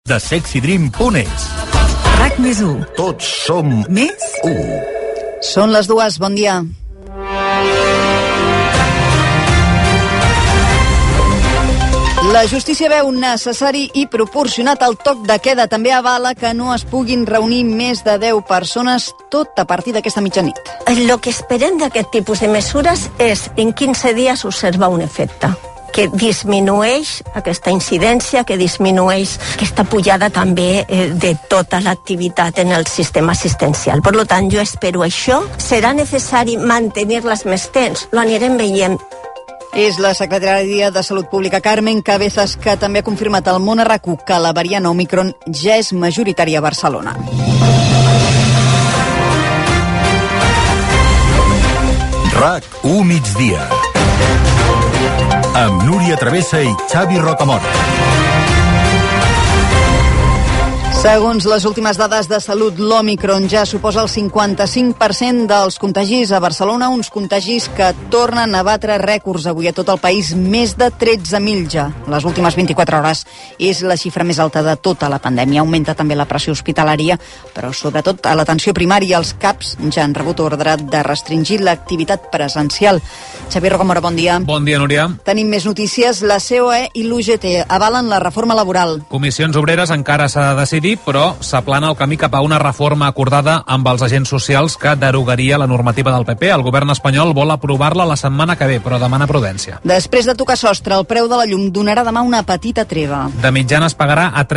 de sexydream.es. RAC+1. Tots som més 1. Són les 2, bon dia. La justícia veu necessari i proporcionat el toc de queda. També avala que no es puguin reunir més de 10 persones, tot a partir d'aquesta mitjanit. Lo que esperem d'aquest tipus de mesures és en 15 dies observar un efecte que disminueix aquesta incidència, que disminueix aquesta pujada també de tota l'activitat en el sistema assistencial. Per tant, jo espero això. Serà necessari mantenir-les més temps? Lo anirem veient. És la secretària de Salut Pública, Carmen Cabezas, que també ha confirmat al Món RAC1 que la variant Omicron ja és majoritària a Barcelona. RAC1 migdia. Amb Núria Travessa i Xavi Rocamora. Segons les últimes dades de salut, l'Omicron ja suposa el 55% dels contagis a Barcelona, uns contagis que tornen a batre rècords avui a tot el país, més de 13.000 ja. Les últimes 24 hores és la xifra més alta de tota la pandèmia. Augmenta també la pressió hospitalària, però sobretot a l'atenció primària. Els CAPs ja han rebut ordre de restringir l'activitat presencial. Xavier Rocamora, bon dia. Bon dia, Núria. Tenim més notícies. La COE i l'UGT avalen la reforma laboral. Comissions Obreres encara s'ha de decidir, però s'aplana el camí cap a una reforma acordada amb els agents socials que derogaria la normativa del PP. El govern espanyol vol aprovar-la la setmana que ve, però demana prudència. Després de tocar sostre, el preu de la llum donarà demà una petita treva. De mitjana es pagarà a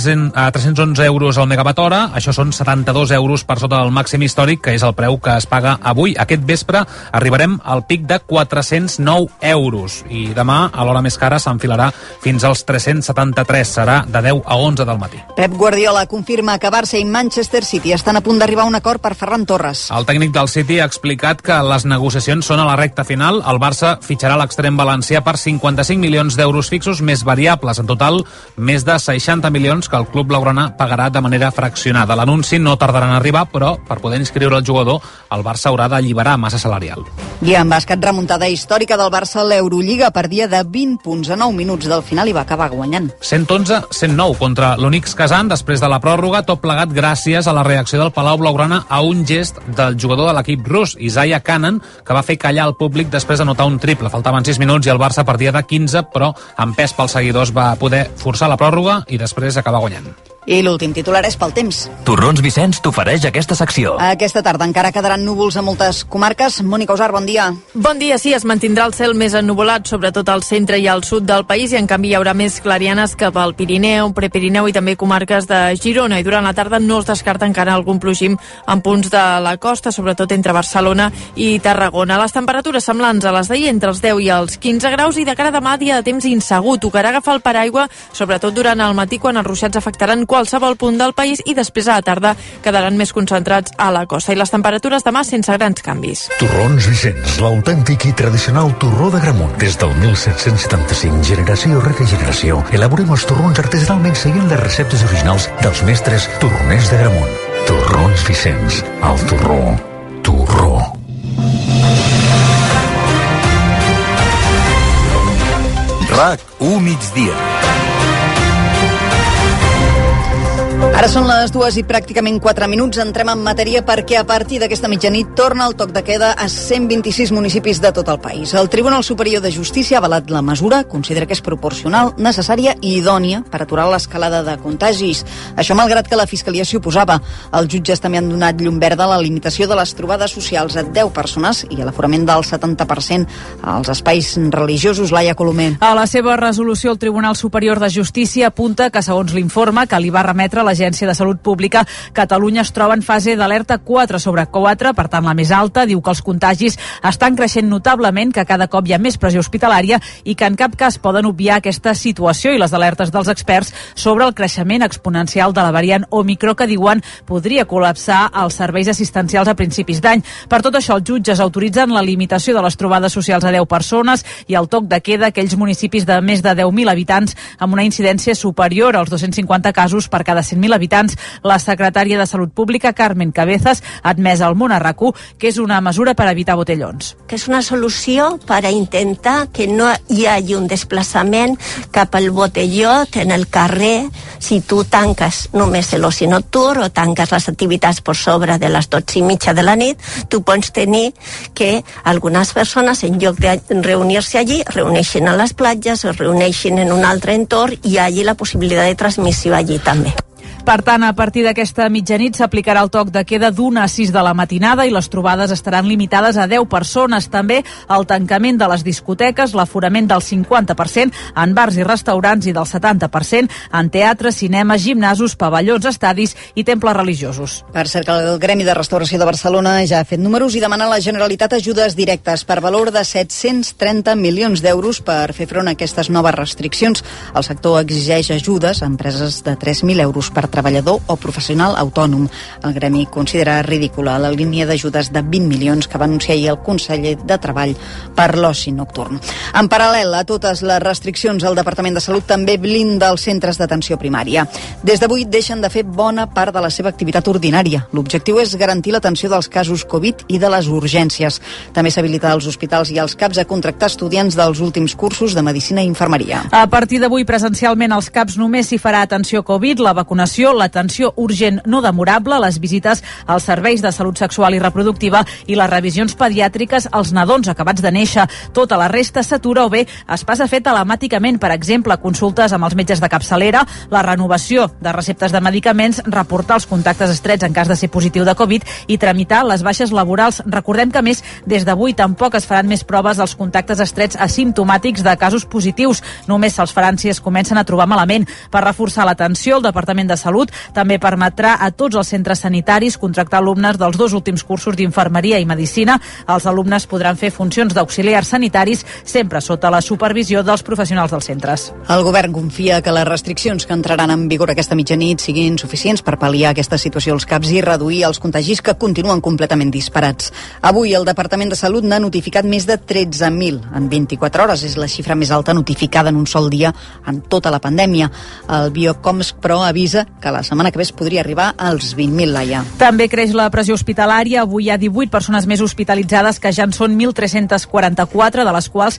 311 euros al megawatt hora. Això són 72 euros per sota del màxim històric, que és el preu que es paga avui. Aquest vespre arribarem al pic de 409 euros i demà, a l'hora més cara, s'enfilarà fins als 373. Serà de 10 a 11 del matí. Pep Guardiola confirma que Barça i Manchester City estan a punt d'arribar a un acord per Ferran Torres. El tècnic del City ha explicat que les negociacions són a la recta final. El Barça fitxarà l'extrem valencià per 55 milions d'euros fixos més variables. En total, més de 60 milions que el club blaugrana pagarà de manera fraccionada. L'anunci no tardarà en arribar, però per poder inscriure el jugador, el Barça haurà d'alliberar massa salarial. I en bàsquet, remuntada històrica del Barça a l'Eurolliga, perdia de 20 punts a 9 minuts del final i va acabar guanyant. 111-109 contra l'Unix Kazan després de la pròrroga, tot plegat gràcies a la reacció del Palau Blaugrana a un gest del jugador de l'equip rus, Isaiah Canaan, que va fer callar el públic després d'anotar un triple. Faltaven 6 minuts i el Barça perdia de 15, però empès pels seguidors va poder forçar la pròrroga i després acabar guanyant. I l'últim titular és pel temps. Torrons Vicenç t'ofereix aquesta secció. Aquesta tarda encara quedaran núvols a moltes comarques. Mònica Usar, bon dia. Bon dia, sí, es mantindrà el cel més ennuvolat, sobretot al centre i al sud del país, i en canvi hi haurà més clarianes cap al Pirineu, Prepirineu i també comarques de Girona. I durant la tarda no es descarta encara algun plogim en punts de la costa, sobretot entre Barcelona i Tarragona. Les temperatures semblants a les d'ahir, entre els 10 i els 15 graus, i de cara a demà, dia de temps insegur. Tocarà agafar el paraigua, sobretot durant el matí, quan els ruixats afectaran qualsevol punt del país, i després a la tarda quedaran més concentrats a la costa. I les temperatures demà sense grans canvis. Torrons Vicenç, l'autèntic i tradicional torró d'Agramunt. Des del 1775, generació rere generació, elaborem els torrons artesanalment seguint les receptes originals dels mestres torroners d'Agramunt. Torrons Vicenç, el torró. RAC1 migdia. Ara són les 2 i pràcticament 4 minuts. Entrem en matèria perquè a partir d'aquesta mitjanit torna el toc de queda a 126 municipis de tot el país. El Tribunal Superior de Justícia ha avalat la mesura, considera que és proporcional, necessària i idònia per aturar l'escalada de contagis. Això malgrat que la Fiscalia s'hi oposava. Els jutges també han donat llum verda a la limitació de les trobades socials a 10 persones i a l'aforament del 70% als espais religiosos. Laia Colomer. A la seva resolució, el Tribunal Superior de Justícia apunta que, segons l'informe que li va remetre l'Agència de Salut Pública, Catalunya es troba en fase d'alerta 4 sobre 4, per tant la més alta. Diu que els contagis estan creixent notablement, que cada cop hi ha més pressió hospitalària i que en cap cas poden obviar aquesta situació i les alertes dels experts sobre el creixement exponencial de la variant Omicron, que diuen podria col·lapsar els serveis assistencials a principis d'any. Per tot això, els jutges autoritzen la limitació de les trobades socials a 10 persones i el toc de queda a aquells municipis de més de 10.000 habitants amb una incidència superior als 250 casos per cada 100.000 habitants. La secretària de Salut Pública, Carmen Cabezas, ha admès al Món a RAC1 que és una mesura per evitar botellons. Que és una solució per a intentar que no hi hagi un desplaçament cap al botellot en el carrer. Si tu tanques només l'oci nocturn o tanques les activitats per sobre de les 12:30 de la nit, tu pots tenir que algunes persones, en lloc de reunir-se allí, reuneixin a les platges, es reuneixin en un altre entorn i hi hagi la possibilitat de transmissió allí també. Per tant, a partir d'aquesta mitjanit s'aplicarà el toc de queda d'1 a 6 de la matinada i les trobades estaran limitades a 10 persones. També el tancament de les discoteques, l'aforament del 50% en bars i restaurants i del 70% en teatres, cinemes, gimnasos, pavellons, estadis i temples religiosos. Per cert, que el Gremi de Restauració de Barcelona ja ha fet números i demana a la Generalitat ajudes directes per valor de 730 milions d'euros per fer front a aquestes noves restriccions. El sector exigeix ajudes a empreses de 3.000 euros per treballador o professional autònom. El gremi considera ridícula la línia d'ajudes de 20 milions que va anunciar ahir el conseller de Treball per l'oci nocturn. En paral·lel a totes les restriccions, el Departament de Salut també blinda els centres d'atenció primària. Des d'avui deixen de fer bona part de la seva activitat ordinària. L'objectiu és garantir l'atenció dels casos Covid i de les urgències. També s'habilita als hospitals i als CAPs a contractar estudiants dels últims cursos de Medicina i Infermeria. A partir d'avui, presencialment, als CAPs només s'hi farà atenció Covid, la vacunació, l'atenció urgent no demorable, les visites als serveis de salut sexual i reproductiva i les revisions pediàtriques als nadons acabats de néixer. Tota la resta s'atura o bé es passa a fer telemàticament, per exemple, consultes amb els metges de capçalera, la renovació de receptes de medicaments, reportar els contactes estrets en cas de ser positiu de Covid i tramitar les baixes laborals. Recordem que, a més, des d'avui tampoc es faran més proves dels contactes estrets asimptomàtics de casos positius. Només se'ls faran si es comencen a trobar malament. Per reforçar l'atenció, el Departament de Salut també permetrà a tots els centres sanitaris contractar alumnes dels 2 últims cursos d'Infermeria i Medicina. Els alumnes podran fer funcions d'auxiliars sanitaris sempre sota la supervisió dels professionals dels centres. El govern confia que les restriccions que entraran en vigor aquesta mitjanit siguin suficients per pal·liar aquesta situació als CAPs i reduir els contagis que continuen completament disparats. Avui el Departament de Salut n'ha notificat més de 13.000 en 24 hores. És la xifra més alta notificada en un sol dia en tota la pandèmia. El Biocomsk, però, avisa que la setmana que ve es podria arribar als 20.000, Laia. També creix la pressió hospitalària. Avui hi ha 18 persones més hospitalitzades, que ja en són 1.344, de les quals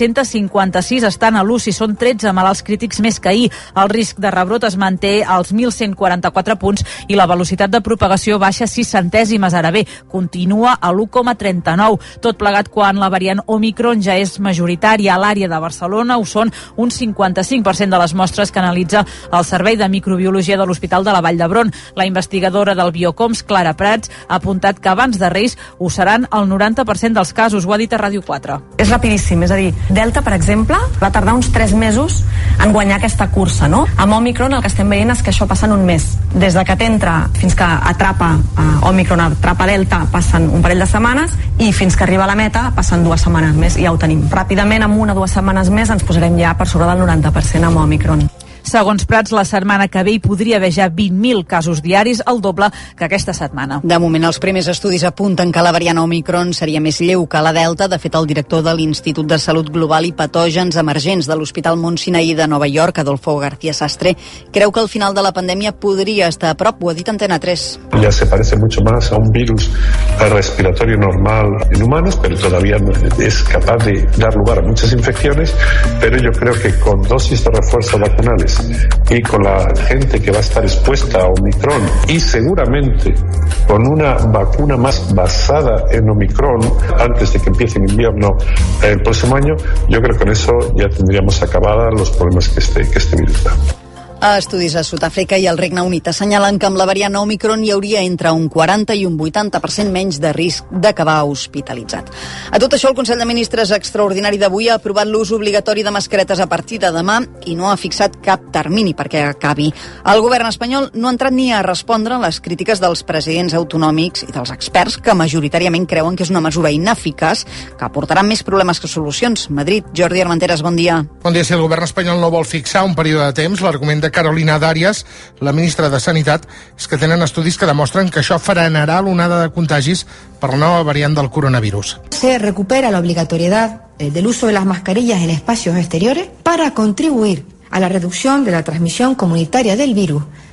356 estan a l'UCI. Són 13 malalts crítics més que ahir. El risc de rebrot es manté als 1.144 punts i la velocitat de propagació baixa 6 centèsimes. Ara bé, continua a l'1,39. Tot plegat quan la variant Omicron ja és majoritària. A l'àrea de Barcelona ho són un 55% de les mostres que analitza el Servei de Microbiologia de l'Hospital de la Vall d'Hebron. La investigadora del Biocomsk, Clara Prats, ha apuntat que abans de Reis ho seran el 90% dels casos. Ho ha dit a Ràdio 4. És rapidíssim, és a dir, Delta, per exemple, va tardar uns 3 mesos en guanyar aquesta cursa, no? Amb Omicron el que estem veient és que això passa en un mes. Des de que t'entra fins que atrapa Omicron, atrapa Delta, passen un parell de setmanes i fins que arriba a la meta passen 2 setmanes més i ja ho tenim. Ràpidament, en 1 o 2 setmanes més, ens posarem ja per sobre del 90% amb Omicron. Segons Prats, la setmana que ve hi podria haver ja 20.000 casos diaris, el doble que aquesta setmana. De moment, els primers estudis apunten que la variant Omicron seria més lleu que la Delta. De fet, el director de l'Institut de Salut Global i Patògens Emergents de l'Hospital Mont Sinaí de Nova York, Adolfo García Sastre, creu que el final de la pandèmia podria estar a prop. Ho ha dit Antena 3. Ya se parece mucho más a un virus respiratorio normal en humanos, pero todavía no es capaz de dar lugar a muchas infecciones, pero yo creo que con dosis de refuerzo vacunales y con la gente que va a estar expuesta a Omicron y seguramente con una vacuna más basada en Omicron antes de que empiece el invierno el próximo año, yo creo que con eso ya tendríamos acabadas los problemas que este virus da. Estudis a Sud-àfrica i al Regne Unit assenyalen que amb la variant Omicron hi hauria entre un 40 i un 80% menys de risc d'acabar hospitalitzat. A tot això, el Consell de Ministres extraordinari d'avui ha aprovat l'ús obligatori de mascaretes a partir de demà i no ha fixat cap termini perquè acabi. El govern espanyol no ha entrat ni a respondre a les crítiques dels presidents autonòmics i dels experts que majoritàriament creuen que és una mesura ineficaç que aportarà més problemes que solucions. Madrid, Jordi Armenteres, bon dia. Bon dia. Si el govern espanyol no vol fixar un període de temps, l'argument de Carolina Darias, la ministra de Sanitat, és que tenen estudis que demostren que això frenarà l'onada de contagis per la nova variant del coronavirus. Se recupera la obligatoriedad del uso de las mascarillas en espacios exteriores para contribuir a la reducción de la transmisión comunitaria del virus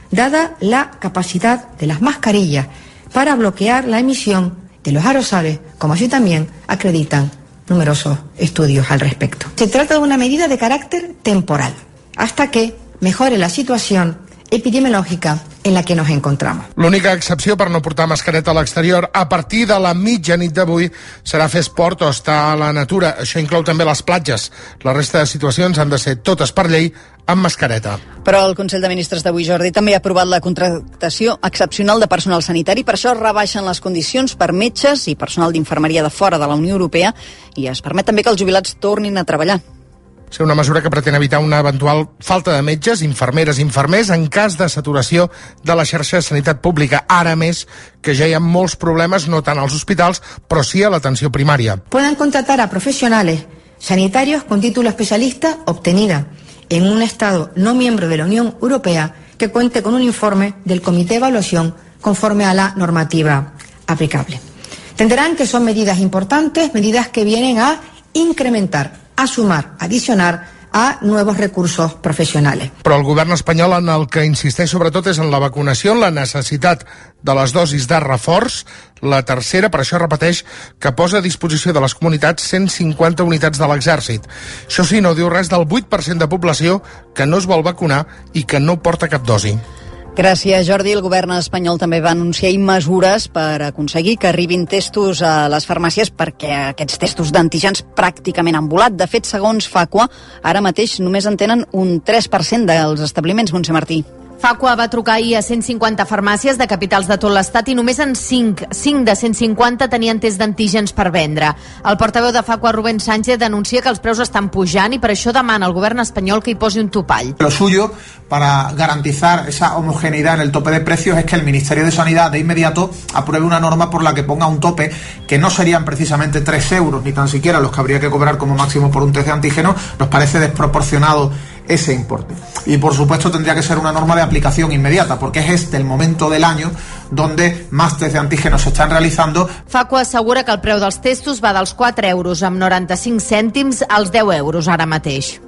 dada la capacidad de las mascarillas para bloquear la emisión de los aerosoles, como así también acreditan numerosos estudios al respecto. Se trata de una medida de carácter temporal, hasta que mejore la situación epidemiològica en la que nos encontramos. L'única excepció per no portar mascareta a l'exterior a partir de la mitjanit d'avui serà fer esport o estar a la natura. Això inclou també les platges. La resta de situacions han de ser totes per llei amb mascareta. Però el Consell de Ministres d'avui, Jordi, també ha aprovat la contractació excepcional de personal sanitari. Per això rebaixen les condicions per metges i personal d'infermeria de fora de la Unió Europea i es permet també que els jubilats tornin a treballar. És una mesura que pretén evitar una eventual falta de metges, infermeres i infermers en cas de saturació de la xarxa de sanitat pública. Ara més que ja hi ha molts problemes, no tant als hospitals, però sí a l'atenció primària. Pueden contratar a profesionales sanitarios con título especialista obtenida en un Estado no miembro de la Unión Europea que cuente con un informe del Comité de Evaluación conforme a la normativa aplicable. Entenderán que son medidas importantes, medidas que vienen a incrementar, a sumar, a adicionar a nuevos recursos profesionales. Però el govern espanyol en el que insisteix sobretot és en la vacunació, en la necessitat de les dosis de reforç. La tercera, per això repeteix, que posa a disposició de les comunitats 150 unitats de l'exèrcit. Això sí, no diu res del 8% de població que no es vol vacunar i que no porta cap dosi. Gràcies, Jordi. El govern espanyol també va anunciar mesures per aconseguir que arribin testos a les farmàcies perquè aquests testos d'antígens pràcticament han volat. De fet, segons Facua, ara mateix només en tenen un 3% dels establiments, Montse Martí. Facua va trucar ahir a 150 farmàcies de capitals de tot l'estat i només en 5 de 150 tenien test d'antígens per vendre. El portaveu de Facua, Rubén Sánchez, denuncia que els preus estan pujant i per això demana al govern espanyol que hi posi un topall. Lo suyo, para garantizar esa homogeneidad en el tope de precios, es que el Ministerio de Sanidad de inmediato apruebe una norma por la que ponga un tope que no serían precisamente 3 euros, ni tan siquiera los que habría que cobrar como máximo por un test de antígeno. Nos parece desproporcionado ese importe. Y por supuesto tendría que ser una norma de aplicación inmediata, porque es este el momento del año donde más test de antígenos se están realizando. Facua assegura que el preu dels testos va dels 4 euros amb 95 cèntims als 10 euros ara mateix.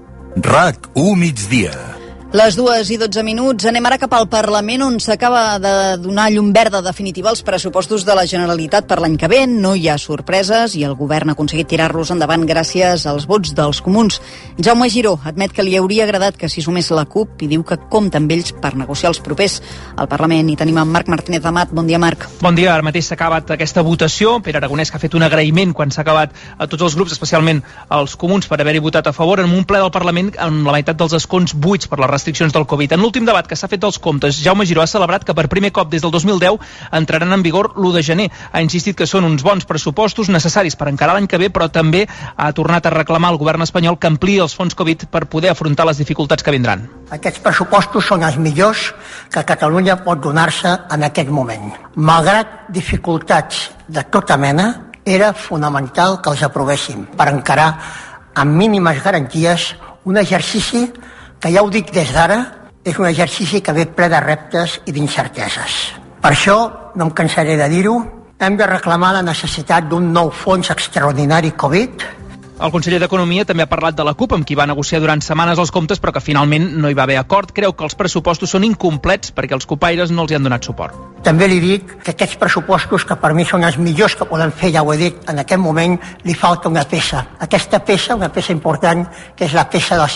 RAC1 migdia. Les 2:12. Anem ara cap al Parlament, on s'acaba de donar llum verda definitiva als pressupostos de la Generalitat per l'any que ve. No hi ha sorpreses i el govern ha aconseguit tirar-los endavant gràcies als vots dels comuns. Jaume Giró admet que li hauria agradat que s'hi sumés la CUP i diu que compta amb ells per negociar els propers. Al Parlament hi tenim en Marc Martínez Amat. Bon dia, Marc. Bon dia. Ara mateix s'ha acabat aquesta votació. Pere Aragonès, que ha fet un agraïment quan s'ha acabat a tots els grups, especialment als comuns, per haver-hi votat a favor en un ple del Parlament amb la meitat dels escons buits per les restriccions del Covid. En l'últim debat que s'ha fet dels comptes, Jaume Giró ha celebrat que per primer cop des del 2010 entraran en vigor l'1 de gener. Ha insistit que són uns bons pressupostos necessaris per encarar l'any que ve, però també ha tornat a reclamar al govern espanyol que ampliï els fons Covid per poder afrontar les dificultats que vindran. Aquests pressupostos són els millors que Catalunya pot donar-se en aquest moment. Malgrat dificultats de tota mena, era fonamental que els aprovéssim per encarar amb mínimes garanties un exercici que, ja ho dic des d'ara, és un exercici que ve ple de reptes i d'incerteses. Per això, no em cansaré de dir-ho, hem de reclamar la necessitat d'un nou fons extraordinari Covid. El conseller d'Economia també ha parlat de la CUP, amb qui va negociar durant setmanes els comptes, però que finalment no hi va haver acord. Creu que els pressupostos són incomplets perquè els copaires no els hi han donat suport. També li dic que aquests pressupostos, que per mi són els millors que poden fer, ja ho he dit, en aquest moment li falta una peça. Aquesta peça, una peça important, que és la peça del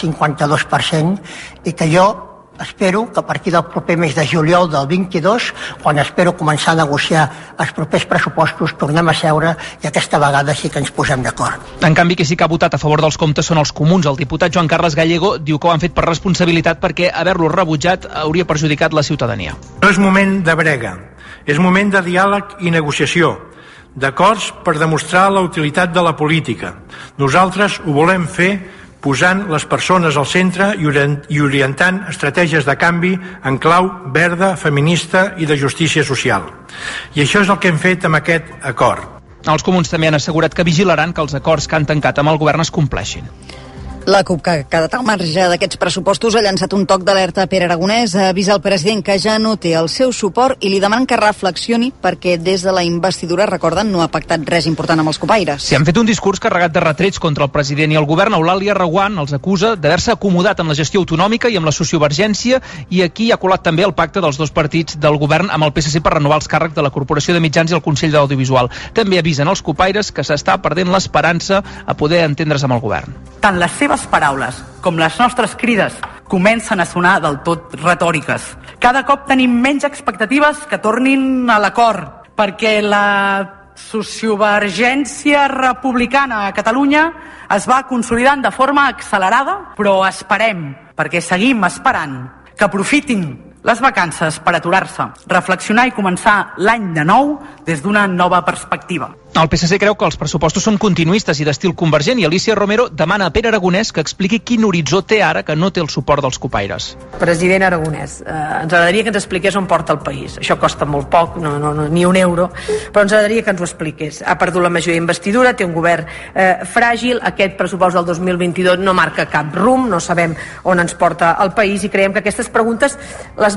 52%, i que jo espero que a partir del proper mes de juliol del 22, quan espero començar a negociar els propers pressupostos, tornem a seure i aquesta vegada sí que ens posem d'acord. En canvi, qui sí que ha votat a favor dels comptes són els comuns. El diputat Joan Carles Gallego diu que ho han fet per responsabilitat perquè haver-los rebutjat hauria perjudicat la ciutadania. No és moment de brega, és moment de diàleg i negociació, d'acords per demostrar la utilitat de la política. Nosaltres ho volem fer posant les persones al centre i orientant estratègies de canvi en clau verda, feminista i de justícia social. I això és el que hem fet amb aquest acord. Els comuns també han assegurat que vigilaran que els acords que han tancat amb el govern es compleixin. La CUP, que ha quedat al marge d'aquests pressupostos, ha llançat un toc d'alerta a Pere Aragonès, avisa el president que ja no té el seu suport i li demanen que reflexioni perquè des de la investidura, recorden, no ha pactat res important amb els copaires. Si han fet un discurs carregat de retrets contra el president i el govern, Eulàlia Reguant els acusa d'haver-se acomodat en la gestió autonòmica i amb la sociovergència, i aquí ha colat també el pacte dels dos partits del govern amb el PSC per renovar els càrrecs de la Corporació de Mitjans i el Consell de l'Audiovisual. També avisen els copaires que s'està perdent l'esperança a poder entendre's amb el govern. Tant les seves paraules com les nostres crides comencen a sonar del tot retòriques. Cada cop tenim menys expectatives que tornin a l'acord, perquè la sociovergència republicana a Catalunya es va consolidant de forma accelerada, però esperem, perquè seguim esperant, que aprofitin les vacances per aturar-se, reflexionar i començar l'any de nou des d'una nova perspectiva. El PSC creu que els pressupostos són continuistes i d'estil convergent i Alicia Romero demana a Pere Aragonès que expliqui quin horitzó té ara que no té el suport dels copaires. President Aragonès, ens agradaria que ens expliqués on porta el país. Això costa molt poc, ni un euro, però ens agradaria que ens ho expliqués. Ha perdut la majoria d'investidura, té un govern fràgil, aquest pressupost del 2022 no marca cap rumb, no sabem on ens porta el país i creiem que aquestes preguntes les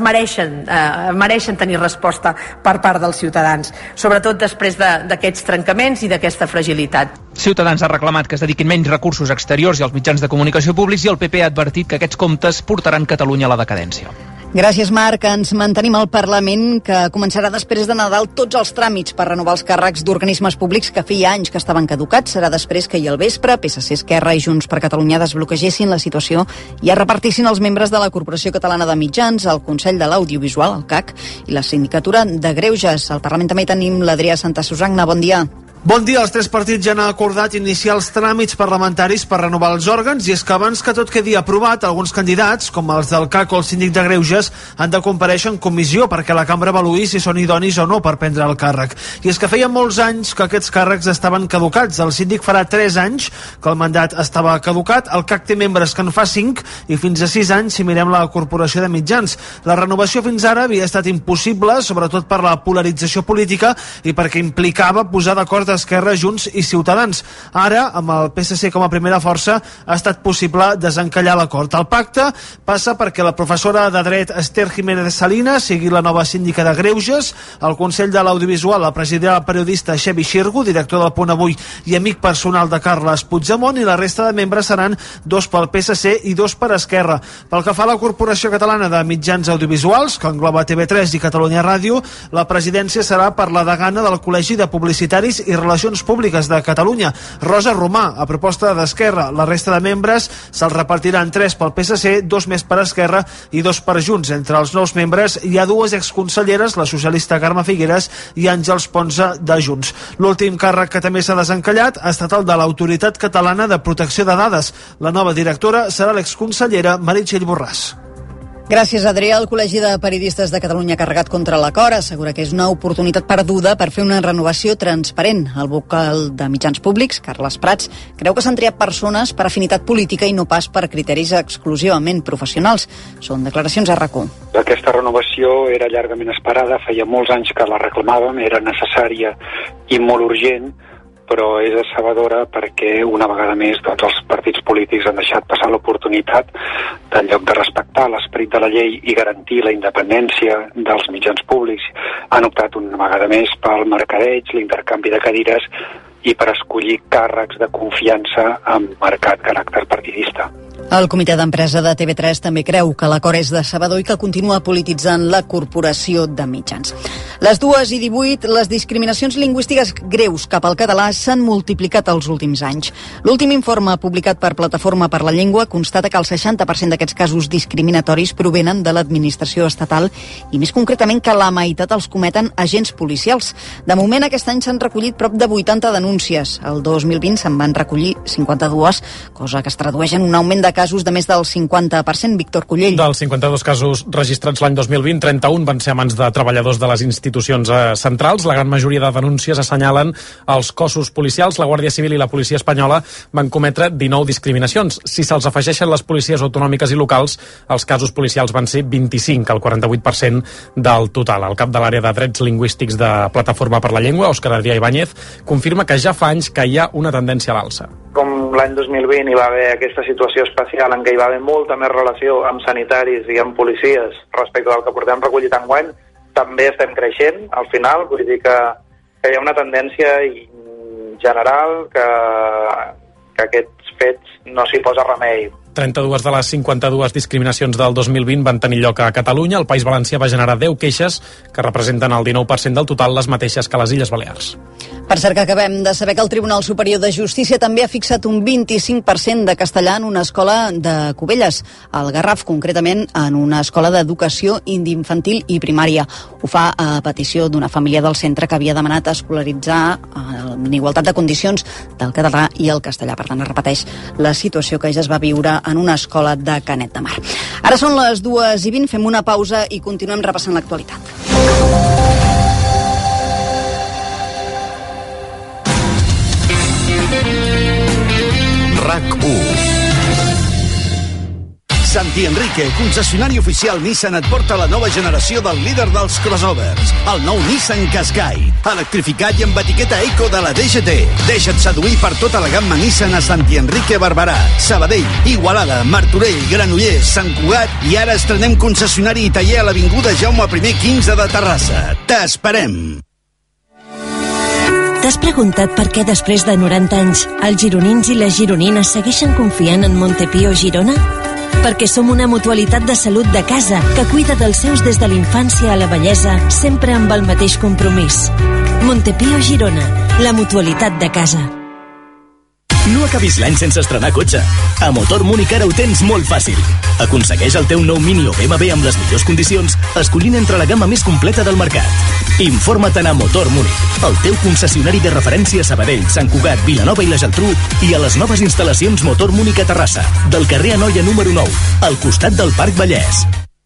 mereixen tenir resposta per part dels ciutadans, sobretot després d'aquests trencaments i d'aquesta fragilitat. Ciutadans ha reclamat que es dediquin menys recursos exteriors i als mitjans de comunicació públics i el PP ha advertit que aquests comptes portaran Catalunya a la decadència. Gràcies, Marc. Ens mantenim al Parlament, que començarà després de Nadal tots els tràmits per renovar els càrrecs d'organismes públics que feia anys que estaven caducats. Serà després que ahir al vespre PSC, Esquerra i Junts per Catalunya desbloquegessin la situació i es repartissin els membres de la Corporació Catalana de Mitjans, el Consell de l'Audiovisual, el CAC, i la Sindicatura de Greuges. Al Parlament també tenim l'Adrià Santasusagna. Bon dia. Bon dia, els tres partits ja han acordat iniciar els tràmits parlamentaris per renovar els òrgans, i és que abans que tot quedi aprovat, alguns candidats, com els del CAC o el síndic de Greuges, han de comparèixer en comissió perquè la cambra avaluï si són idonis o no per prendre el càrrec. I és que feia molts anys que aquests càrrecs estaven caducats. El síndic farà 3 anys que el mandat estava caducat, el CAC té membres que en fa 5 i fins a 6 anys si mirem la Corporació de Mitjans. La renovació fins ara havia estat impossible, sobretot per la polarització política i perquè implicava posar d'acord Esquerra, Junts i Ciutadans. Ara, amb el PSC com a primera força, ha estat possible desencallar l'acord. El pacte passa perquè la professora de dret Esther Jiménez Salinas sigui la nova síndica de Greuges, el Consell de l'Audiovisual la presidirà el periodista Xevi Xirgu, director del Punt Avui i amic personal de Carles Puigdemont, i la resta de membres seran 2 pel PSC i 2 per Esquerra. Pel que fa a la Corporació Catalana de Mitjans Audiovisuals, que engloba TV3 i Catalunya Ràdio, la presidència serà per la degana del Col·legi de Publicitaris i Relacions Públiques de Catalunya, Rosa Romà, a proposta d'Esquerra. La resta de membres se'ls repartiran 3 pel PSC, 2 més per Esquerra i 2 per Junts. Entre els nous membres hi ha 2 exconselleres, la socialista Carme Figueres i Àngels Ponsa de Junts. L'últim càrrec que també s'ha desencallat ha estat el de l'Autoritat Catalana de Protecció de Dades. La nova directora serà l'exconsellera Meritxell Borràs. Gràcies, Adrià. El Col·legi de Periodistes de Catalunya ha carregat contra l'acord, assegura que és una oportunitat perduda per fer una renovació transparent. El vocal de mitjans públics, Carles Prats, creu que s'han triat persones per afinitat política i no pas per criteris exclusivament professionals. Són declaracions a RAC1. Aquesta renovació era llargament esperada, feia molts anys que la reclamàvem, era necessària i molt urgent, però és decebedora perquè una vegada més tots els partits polítics han deixat passar l'oportunitat de, en lloc de respectar l'esperit de la llei i garantir la independència dels mitjans públics, han optat una vegada més pel mercadeig, l'intercanvi de cadires i per escollir càrrecs de confiança amb marcat caràcter partidista. El comitè d'empresa de TV3 també creu que l'acord és decebedor i que continua polititzant la corporació de mitjans. Les 2:18, les discriminacions lingüístiques greus cap al català s'han multiplicat els últims anys. L'últim informe publicat per Plataforma per la Llengua constata que el 60% d'aquests casos discriminatoris provenen de l'administració estatal i més concretament que la meitat els cometen agents policials. De moment aquest any s'han recollit prop de 80 denúncies. El 2020 se'n van recollir 52, cosa que es tradueix en un augment de casos de més del 50%. Víctor Cullell. Dels 52 casos registrats l'any 2020, 31 van ser a mans de treballadors de les institucions institucions centrals. La gran majoria de denúncies assenyalen els cossos policials. La Guàrdia Civil i la policia espanyola van cometre 19 discriminacions. Si se'ls afegeixen les policies autonòmiques i locals, els casos policials van ser 25, el 48% del total. El cap de l'àrea de drets lingüístics de Plataforma per la Llengua, Òscar Adrià Ibáñez, confirma que ja fa anys que hi ha una tendència a l'alça. Com l'any 2020 hi va haver aquesta situació especial en què hi va haver molta més relació amb sanitaris i amb policies respecte del que portem recollit enguany, també estem creixent al final, vull dir que hi ha una tendència general que aquests fets no s'hi posa remei. 32 de les 52 discriminacions del 2020 van tenir lloc a Catalunya. El País Valencià va generar 10 queixes que representen el 19% del total, les mateixes que les Illes Balears. Per cert, que acabem de saber que el Tribunal Superior de Justícia també ha fixat un 25% de castellà en una escola de Cubelles, al Garraf, concretament en una escola d'educació infantil i primària. Ho fa a petició d'una família del centre que havia demanat escolaritzar en igualtat de condicions del català i el castellà. Per tant, es repeteix la situació que ja es va viure en una escola de Canet de Mar. Ara són les 2:20, fem una pausa i continuem repassant l'actualitat. RAC1. Santi Enrique, concessionari oficial Nissan, et porta la nova generació del líder dels crossovers, el nou Nissan Qashqai, electrificat i amb etiqueta eco de la DGT. Deixa't seduir per tota la gamma Nissan a Santi Enrique Barberà, Sabadell, Igualada, Martorell, Granollers, Sant Cugat i ara estrenem concessionari i taller a l'avinguda Jaume I 15 de Terrassa. T'esperem! T'has preguntat per què després de 90 anys els gironins i les gironines segueixen confiant en Montepío Girona? Perquè som una mutualitat de salut de casa que cuida dels seus des de la infància a la vellesa, sempre amb el mateix compromís. Montepío Girona, la mutualitat de casa. No acabis l'any sense estrenar cotxe. A Motor Múnich ara ho tens molt fàcil. Aconsegueix el teu nou Mini o BMW amb les millors condicions, escollint entre la gamma més completa del mercat. Informa't a Motor Múnich, el teu concessionari de referència a Sabadell, Sant Cugat, Vilanova i la Geltrú i a les noves instal·lacions Motor Múnich a Terrassa, del carrer Anoia número 9, al costat del Parc Vallès.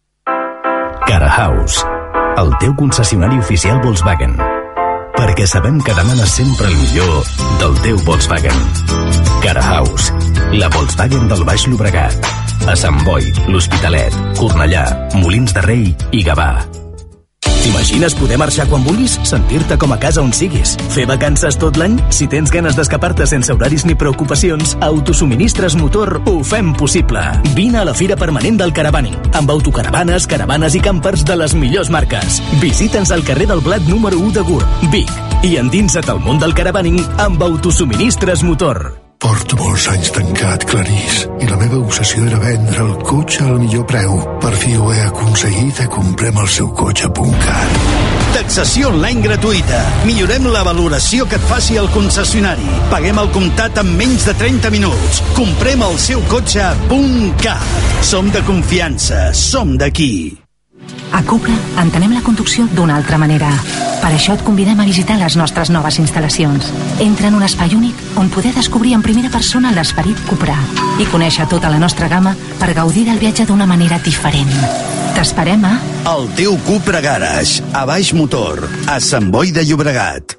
Cara House, el teu concessionari oficial Volkswagen. Perquè sabem que demanes sempre el millor del teu Volkswagen. Cara House, la Volkswagen del Baix Llobregat. A Sant Boi, l'Hospitalet, Cornellà, Molins de Rei i Gavà. T'imagines poder marxar quan vulguis? Sentir-te com a casa on siguis? Fer vacances tot l'any? Si tens ganes d'escapar-te sense horaris ni preocupacions, Autosuministres Motor ho fem possible. Vine a la Fira Permanent del Caravaning, amb autocaravanes, caravanes i campers de les millors marques. Visita'ns al carrer del Blat número 1 de Gurb, Vic, i endinsa't al món del caravaning amb Autosuministres Motor. Porto molts anys tancat, Clarís, i la meva obsessió era vendre el cotxe al millor preu. Per fi ho he aconseguit, comprem el seu cotxe.cat. Taxació online gratuïta. Millorem la valoració que et faci el concessionari. Paguem el comptat en menys de 30 minuts. Comprem el seu cotxe.cat. Som de confiança, som d'aquí. A Cupra entenem la conducció d'una altra manera. Per això et convidem a visitar les nostres noves instal·lacions. Entra en un espai únic on poder descobrir en primera persona l'esperit Cupra i conèixer tota la nostra gamma per gaudir del viatge d'una manera diferent. T'esperem a... El teu Cupra Garage, a Baix Motor, a Sant Boi de Llobregat.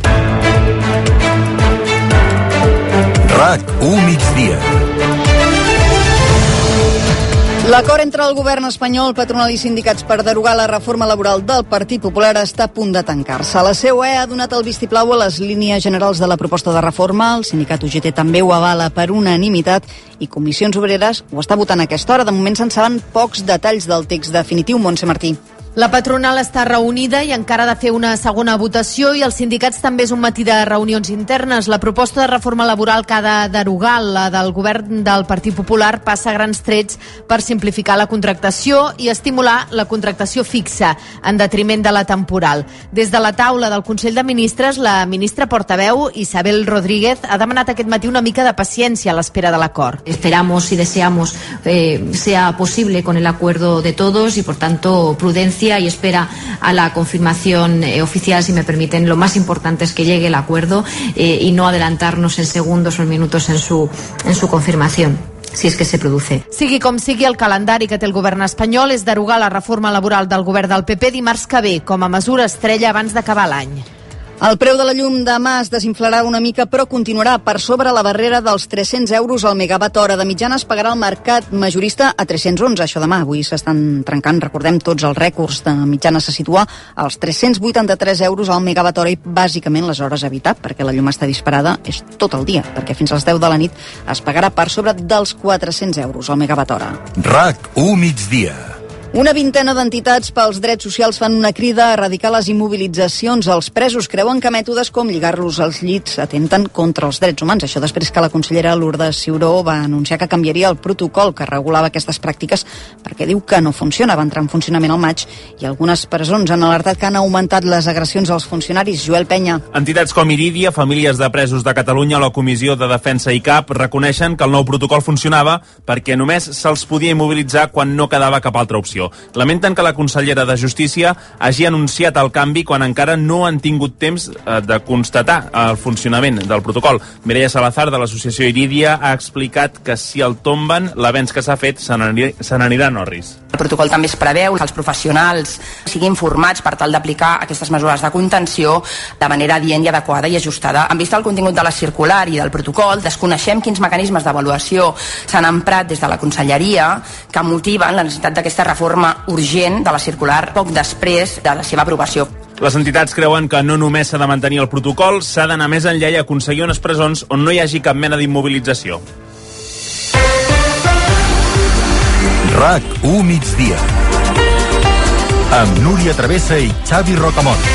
RAC1 migdia. L'acord entre el govern espanyol, patronal i sindicats per derogar la reforma laboral del Partit Popular està a punt de tancar-se. La COE ha donat el vistiplau a les línies generals de la proposta de reforma. El sindicat UGT també ho avala per unanimitat i Comissions Obreres ho està votant a aquesta hora. De moment se'n saben pocs detalls del text definitiu. Montse Martí. La patronal està reunida i encara ha de fer una segona votació i els sindicats també és un matí de reunions internes. La proposta de reforma laboral que ha de derogar la del govern del Partit Popular passa a grans trets per simplificar la contractació i estimular la contractació fixa en detriment de la temporal. Des de la taula del Consell de Ministres, la ministra portaveu Isabel Rodríguez ha demanat aquest matí una mica de paciència a l'espera de l'acord. Esperamos y deseamos sea posible con el acuerdo de todos y por tanto prudencia y espera a la confirmación oficial, si me permiten. Lo más importante es que llegue el acuerdo y no adelantarnos en segundos o en minutos en su confirmación. si es que se produce. Sigui com sigui, el calendari que té el govern espanyol és derogar la reforma laboral del govern del PP dimarts que ve, com a mesura estrella abans d'acabar l'any. El preu de la llum demà es desinflarà una mica, però continuarà per sobre la barrera dels 300 euros al megawatt hora. De mitjana es pagarà al mercat majorista a 311, això demà. Avui s'estan trencant, recordem, tots els rècords. De mitjana se situa als 383 euros al megawatt hora i bàsicament les hores a evitar, perquè la llum està disparada, és tot el dia, perquè fins a les 10 de la nit es pagarà per sobre dels 400 euros al megawatt hora. RAC1 migdia. Una vintena d'entitats pels drets socials fan una crida a erradicar les immobilitzacions. Els presos creuen que mètodes com lligar-los als llits atempten contra els drets humans. Això després que la consellera Lourdes Ciuró va anunciar que canviaria el protocol que regulava aquestes pràctiques perquè diu que no funciona. Va entrar en funcionament al maig i algunes presons han alertat que han augmentat les agressions als funcionaris. Joel Penya. Entitats com Irídia, Famílies de Presos de Catalunya o la Comissió de Defensa i CAP reconeixen que el nou protocol funcionava perquè només se'ls podia immobilitzar quan no quedava cap altra opció. Lamenten que la consellera de Justícia hagi anunciat el canvi quan encara no han tingut temps de constatar el funcionament del protocol. Mireia Salazar, de l'associació Irídia, ha explicat que si el tomben, l'avenç que s'ha fet se n'anirà a Norris. El protocol també es preveu que els professionals siguin formats per tal d'aplicar aquestes mesures de contenció de manera adient i adequada i ajustada. En vista del contingut de la circular i del protocol, desconeixem quins mecanismes d'avaluació s'han emprat des de la Conselleria que motiven la necessitat d'aquesta reforma urgent de la circular poc després de la seva aprovació. Les entitats creuen que no només s'ha de mantenir el protocol, s'ha d'anar més enllà i aconseguir unes presons on no hi hagi cap mena d'immobilització. RAC1 migdia. Amb Núria Travessa i Xavi Rocamont.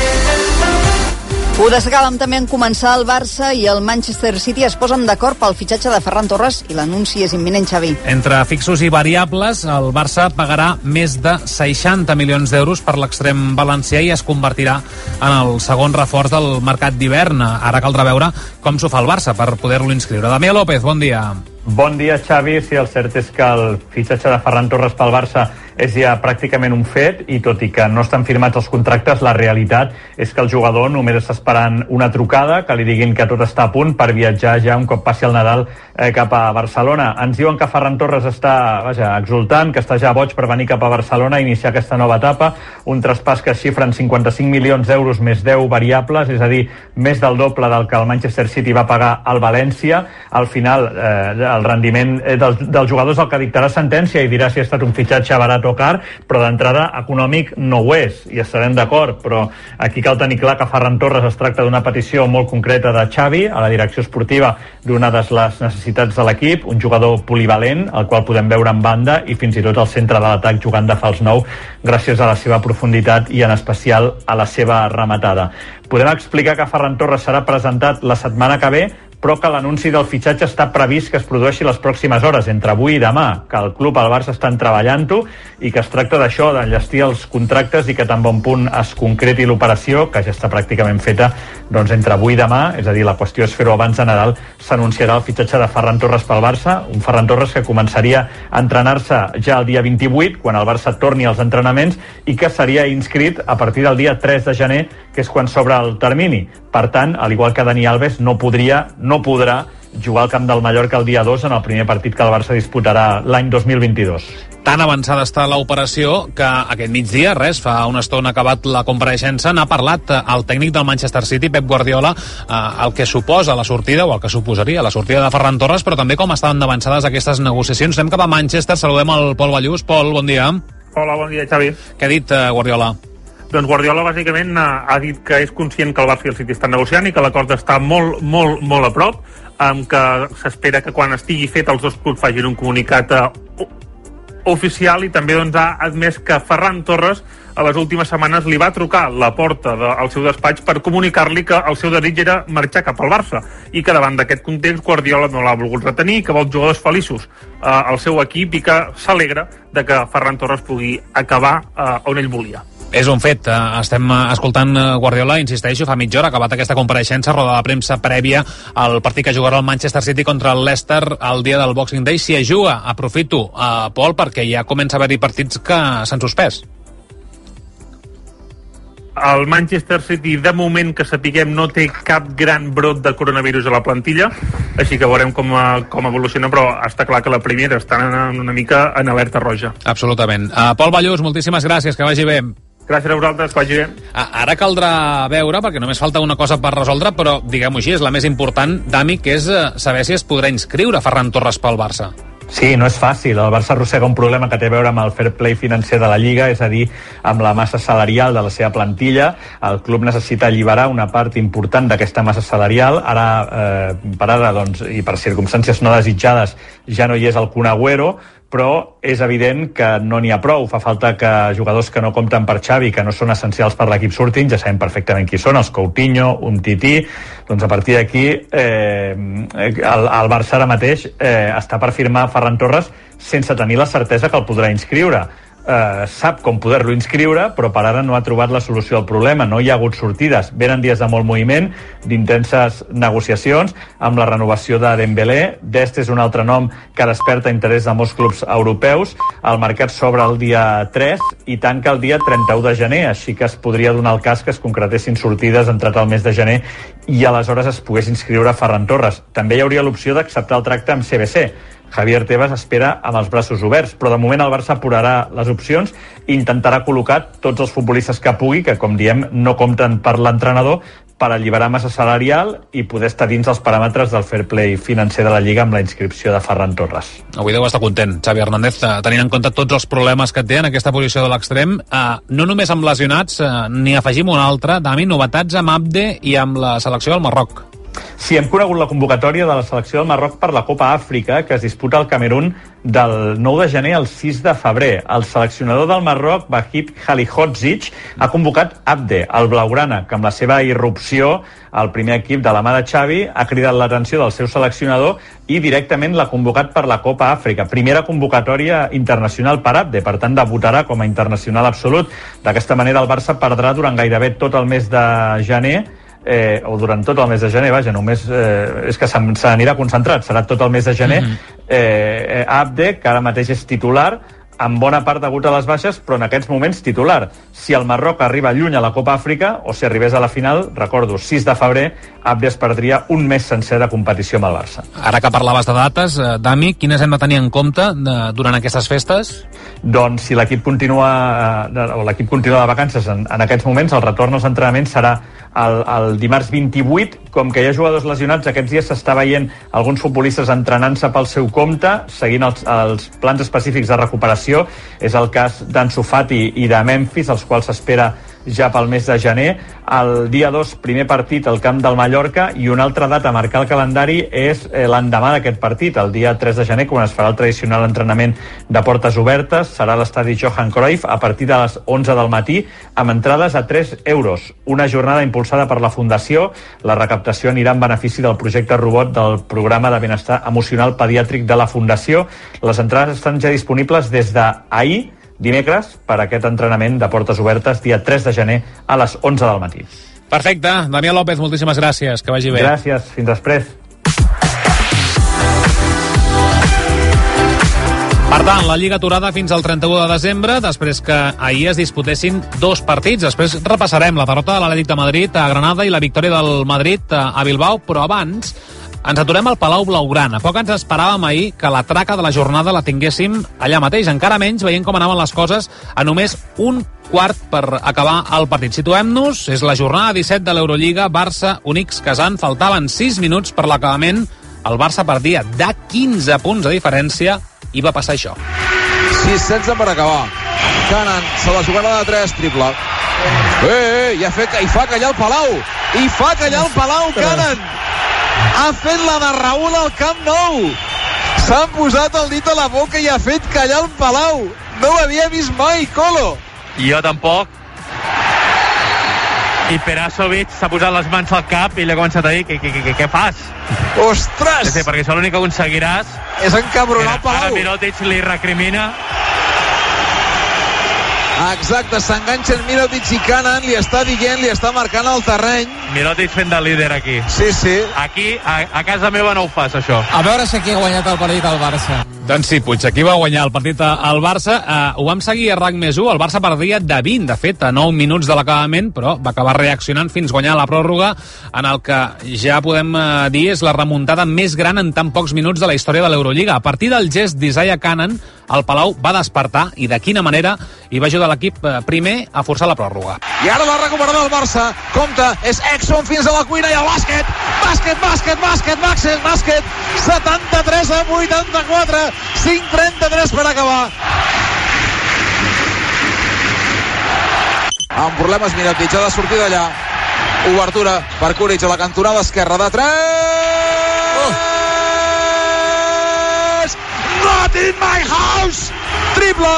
Ho destacàvem també en començar. El Barça i el Manchester City es posen d'acord pel fitxatge de Ferran Torres i l'anunci és imminent, Xavi. Entre fixos i variables, el Barça pagarà més de 60 milions d'euros per l'extrem valencià i es convertirà en el segon reforç del mercat d'hivern. Ara caldrà veure com s'ho fa el Barça per poder-lo inscriure. Damià López, bon dia. Bon dia, Xavi. Sí, el cert és que el fitxatge de Ferran Torres pel Barça és ja pràcticament un fet i tot i que no estan firmats els contractes, la realitat és que el jugador només està esperant una trucada, que li diguin que tot està a punt per viatjar ja un cop passi el Nadal cap a Barcelona. Ens diuen que Ferran Torres està exultant, que està ja boig per venir cap a Barcelona a iniciar aquesta nova etapa, un traspàs que es xifra en 55 milions d'euros més 10 variables, és a dir, més del doble del que el Manchester City va pagar al València. Al final, el rendiment del jugador és el que dictarà sentència i dirà si ha estat un fitxatge barat o car, però d'entrada econòmic no ho és, i estarem d'acord, però aquí cal tenir clar que Ferran Torres es tracta d'una petició molt concreta de Xavi a la direcció esportiva d'una de les necessitats de l'equip, un jugador polivalent, el qual podem veure en banda i fins i tot al centre de l'atac jugant de fals 9, gràcies a la seva profunditat i en especial a la seva rematada. Podem explicar que Ferran Torres serà presentat la setmana que ve, però que l'anunci del fitxatge està previst que es produeixi les pròximes hores, entre avui i demà, que el club, el Barça, estan treballant-ho i que es tracta d'això, d'enllestir els contractes i que tan bon punt es concreti l'operació, que ja està pràcticament feta, doncs entre avui i demà, és a dir, la qüestió és fer-ho abans de Nadal, s'anunciarà el fitxatge de Ferran Torres pel Barça, un Ferran Torres que començaria a entrenar-se ja el dia 28, quan el Barça torni als entrenaments, i que seria inscrit a partir del dia 3 de gener, que és quan s'obre el termini. Per tant, al igual que Dani Alves, no podrà jugar al camp del Mallorca el dia 2 en el primer partit que el Barça disputarà l'any 2022. Tan avançada està l'operació que aquest migdia, fa una estona acabat la compareixença, n'ha parlat el tècnic del Manchester City, Pep Guardiola, el que suposa la sortida, o el que suposaria la sortida de Ferran Torres, però també com estan avançades aquestes negociacions. Anem cap a Manchester, saludem el Pol Ballús. Pol, bon dia. Hola, bon dia, Xavi. Què ha dit Guardiola? Doncs Guardiola bàsicament ha dit que és conscient que el Barça i el City estan negociant i que l'acord està molt a prop, que s'espera que quan estigui fet els dos clubs facin un comunicat oficial, i també doncs, ha admès que Ferran Torres a les últimes setmanes li va trucar a la porta del seu despatx per comunicar-li que el seu desig era marxar cap al Barça i que davant d'aquest context Guardiola no l'ha volgut retenir, que vol jugadors feliços al seu equip i que s'alegra de que Ferran Torres pugui acabar on ell volia. És un fet, estem escoltant Guardiola, insisteixo, fa mitja hora acabat aquesta compareixença, roda de premsa prèvia al partit que jugarà el Manchester City contra el Leicester el dia del Boxing Day. Si es juga, aprofito, Pol, perquè ja comença a haver-hi partits que s'han suspès. el Manchester City, de moment que sapiguem, no té cap gran brot de coronavirus a la plantilla, així que veurem com evoluciona, però està clar que la primera està una mica en alerta roja. Absolutament. Pol Ballús, moltíssimes gràcies, que vagi bé. Gràcies a vosaltres, que vagi bé. Ara caldrà veure, perquè només falta una cosa per resoldre, però diguem-ho així, és la més important, Dami, que és saber si es podrà inscriure Ferran Torres pel Barça. Sí, no és fàcil. El Barça arrossega un problema que té a veure amb el fair play financer de la Lliga, és a dir, amb la massa salarial de la seva plantilla. El club necessita alliberar una part important d'aquesta massa salarial. Per ara, doncs, i per circumstàncies no desitjades, ja no hi és el Kun Agüero, però és evident que no n'hi ha prou. Fa falta que jugadors que no compten per Xavi, que no són essencials per l'equip surtin, ja sabem perfectament qui són, els Coutinho, Umtiti. Doncs a partir d'aquí el Barça ara mateix està per firmar Ferran Torres sense tenir la certesa que el podrà inscriure. Sap com poder-lo inscriure, però per ara no ha trobat la solució al problema. No hi ha hagut sortides. Venen dies de molt moviment, d'intenses negociacions, amb la renovació de Dembélé. Dest és un altre nom que desperta interès de molts clubs europeus. El mercat s'obre el dia 3 i tanca el dia 31 de gener, així que es podria donar el cas que es concretessin sortides entrat el mes de gener i aleshores es pogués inscriure Ferran Torres. També hi hauria l'opció d'acceptar el tracte amb CBC. Javier Tebas espera amb els braços oberts, però de moment el Barça apurarà les opcions i intentarà col·locar tots els futbolistes que pugui, que com diem no compten per l'entrenador, per alliberar massa salarial i poder estar dins els paràmetres del fair play financer de la Lliga amb la inscripció de Ferran Torres. Avui deu estar content, Xavi Hernández, tenint en compte tots els problemes que té en aquesta posició de l'extrem. No només amb lesionats, n'hi afegim un altre, Dami, novetats amb Abde i amb la selecció del Marroc. Sí, hem conegut la convocatòria de la selecció del Marroc per la Copa Àfrica, que es disputa al Camerún del 9 de gener al 6 de febrer. El seleccionador del Marroc, Wahid Halilhodžić, ha convocat Abde, el blaugrana, que amb la seva irrupció al primer equip de la mà de Xavi ha cridat l'atenció del seu seleccionador i directament l'ha convocat per la Copa Àfrica. Primera convocatòria internacional per Abde, per tant debutarà com a internacional absolut. D'aquesta manera el Barça perdrà durant gairebé tot el mes de gener, o durant tot el mes de gener, vaja, només és que se n'anirà concentrat, serà tot el mes de gener. Abde, que ara mateix és titular, en bona part degut a les baixes, però en aquests moments titular. Si el Marroc arriba lluny a la Copa Àfrica, o si arribés a la final, recordo, 6 de febrer, Abde es perdria un mes sencer de competició amb el Barça. Ara que parlaves de dates, Dami, quines hem de tenir en compte durant aquestes festes? Doncs si l'equip continua de vacances en aquests moments, el retorn als entrenaments serà el dimarts 28. Com que hi ha jugadors lesionats, aquests dies s'està veient alguns futbolistes entrenant-se pel seu compte, seguint els plans específics de recuperació. És el cas d'Ansu Fati i de Memphis, els quals s'espera ja pel mes de gener. El dia 2, primer partit al camp del Mallorca, i una altra data a marcar al calendari és l'endemà d'aquest partit, el dia 3 de gener, quan es farà el tradicional entrenament de portes obertes. Serà a l'estadi Johan Cruyff a partir de les 11 del matí, amb entrades a 3 euros. Una jornada impulsada per la Fundació. La recaptació anirà en benefici del projecte Robot del programa de benestar emocional pediàtric de la Fundació. Les entrades estan ja disponibles des d'ahir, dimecres, per aquest entrenament de portes obertes, dia 3 de gener a les 11 del matí. Perfecte. Damià López, moltíssimes gràcies. Que vagi bé. Gràcies. Fins després. Per tant, la Lliga aturada fins al 31 de desembre, després que ahir es disputessin 2 partits. Després repassarem la derrota de l'Atlètic de Madrid a Granada i la victòria del Madrid a Bilbao, però abans ens aturem al Palau Blaugrana. Poc ens esperàvem ahir que la traca de la jornada la tinguéssim allà mateix, encara menys veient com anaven les coses a només un quart per acabar el partit. Situem-nos, és la jornada 17 de l'Eurolliga, Barça-Unix Kazan, faltaven 6 minuts per l'acabament, el Barça perdia de 15 punts de diferència i va passar això. 6-16 per acabar. Canan se la jugarà de 3, triple. I fa callar el Palau. I fa callar el Palau, Canan. Ha fet la de Raül al Camp Nou. S'han posat el dit a la boca i ha fet callar el Palau. No ho havia vist mai, Colo. Jo tampoc. I Perasovic s'ha posat les mans al cap i li ha començat a dir què fas? Ostres! Sí, perquè això l'únic que aconseguiràs és encabronar el Palau. Ara Mirotic li recrimina. Exacte, s'enganxen Mirotic i Canan, li està dient, li està marcant el terreny. Mirotic fent de líder aquí. Sí. Aquí, a casa meva no ho fas, això. A veure si aquí ha guanyat el partit al Barça. Doncs sí, Puig, aquí va guanyar el partit al Barça. Ho vam seguir a RAC+1, el Barça perdia de 20, de fet, a 9 minuts de l'acabament, però va acabar reaccionant fins guanyar la pròrroga, en el que ja podem dir és la remuntada més gran en tan pocs minuts de la història de l'Eurolliga. A partir del gest d'Isaiah Canaan, el Palau va despertar, i de quina manera, i va ajudar l'equip primer a forçar la pròrroga. I ara la recuperada del Barça. Compte, és Exxon fins a la cuina i el bàsquet. Bàsquet. 73-84. 5:33 per acabar. Amb problemes Mirotic, ha de sortir d'allà. Obertura per Kuric a la cantonada esquerra de 3. Not in my house. Triple.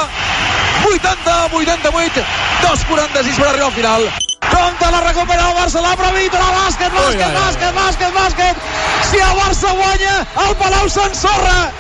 80-88. 2:46 per arribar al final. Compte, la recupera el Barça, l'ha previst, la bàsquet. Si el Barça guanya, el Palau s'ensorra.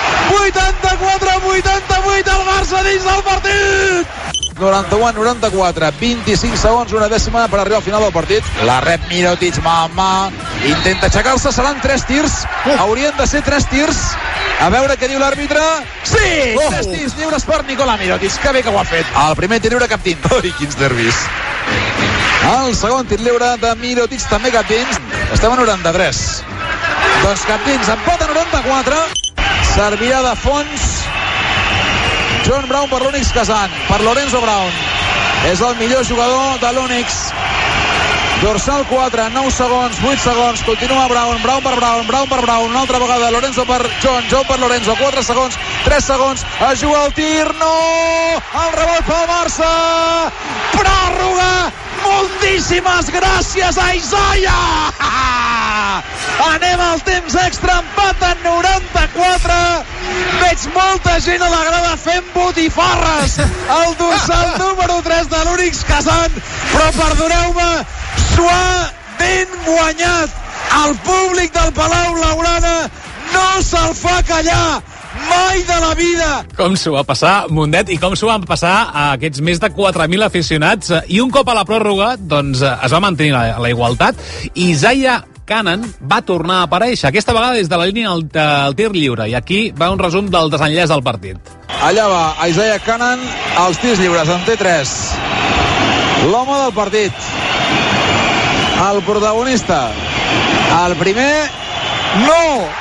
84-88, el Barça dins del partit. 91-94, 25 segons, una dècima per arribar al final del partit. La rep Mirotic, mà en mà. Intenta aixecar-se, seran 3 tirs. Haurien de ser 3 tirs. A veure què diu l'àrbitre. Sí! 3 tirs lliures per Nikola Mirotic. Que bé que ho ha fet. El primer tir lliure cap tint. Ui, quins nervis. El segon tir lliure de Mirotic també cap dins. Estem a 93. Doncs cap dins, empat a 94. Servirà de fons John Brown per l'Onyx Kazan, per Lorenzo Brown. És el millor jugador de l'Onyx. Dorsal 4, 9 segons, 8 segons, continua Brown per Brown, una altra vegada Lorenzo per John per Lorenzo, 4 segons, 3 segons, es juga el tir, no! El rebot pel Barça! Pròrroga! Moltíssimes gràcies a Isaiah! Anem al temps extra, empat en 94. Veig molta gent a la grada fent botifarres. El dorsal número 3 de l'Onyx Kazan, però perdoneu-me, s'ho ha ben guanyat. El públic del Palau Blaugrana no se'l fa callar mai de la vida. Com s'ho va passar, Mundet, i com s'ho van passar a aquests més de 4.000 aficionats. I un cop a la pròrroga, doncs, es va mantenir la igualtat. Isaiah Canaan va tornar a aparèixer, aquesta vegada des de la línia del tir lliure. I aquí va un resum del desenllaç del partit. Allà va Isaiah Canaan als tirs lliures, en té 3. L'home del partit, el protagonista, el primer, no!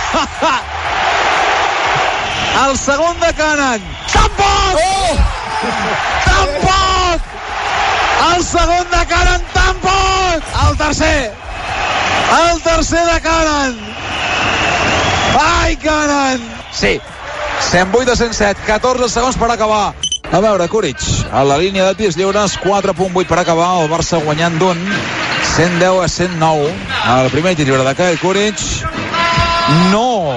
El segon de Canaan, tampoc! Tampoc! El segon de Canaan, tampoc! El tercer de Canaan. Ai, Canaan! Sí, 108 a 107, 14 segons per acabar. A veure, Kuric, a la línia de tirs lliures, 4.8 per acabar, el Barça guanyant d'un, 110 a 109. El primer tir lliure de Kyle Kuric. No!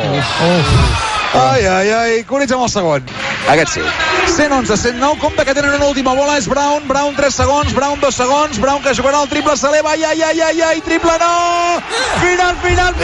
Ai, Kuric amb el segon. Aquest sí. 111 a 109, compte que tenen una última bola, és Brown 3 segons, Brown 2 segons, Brown que jugarà el triple, s'eleva, ai, triple no! Final,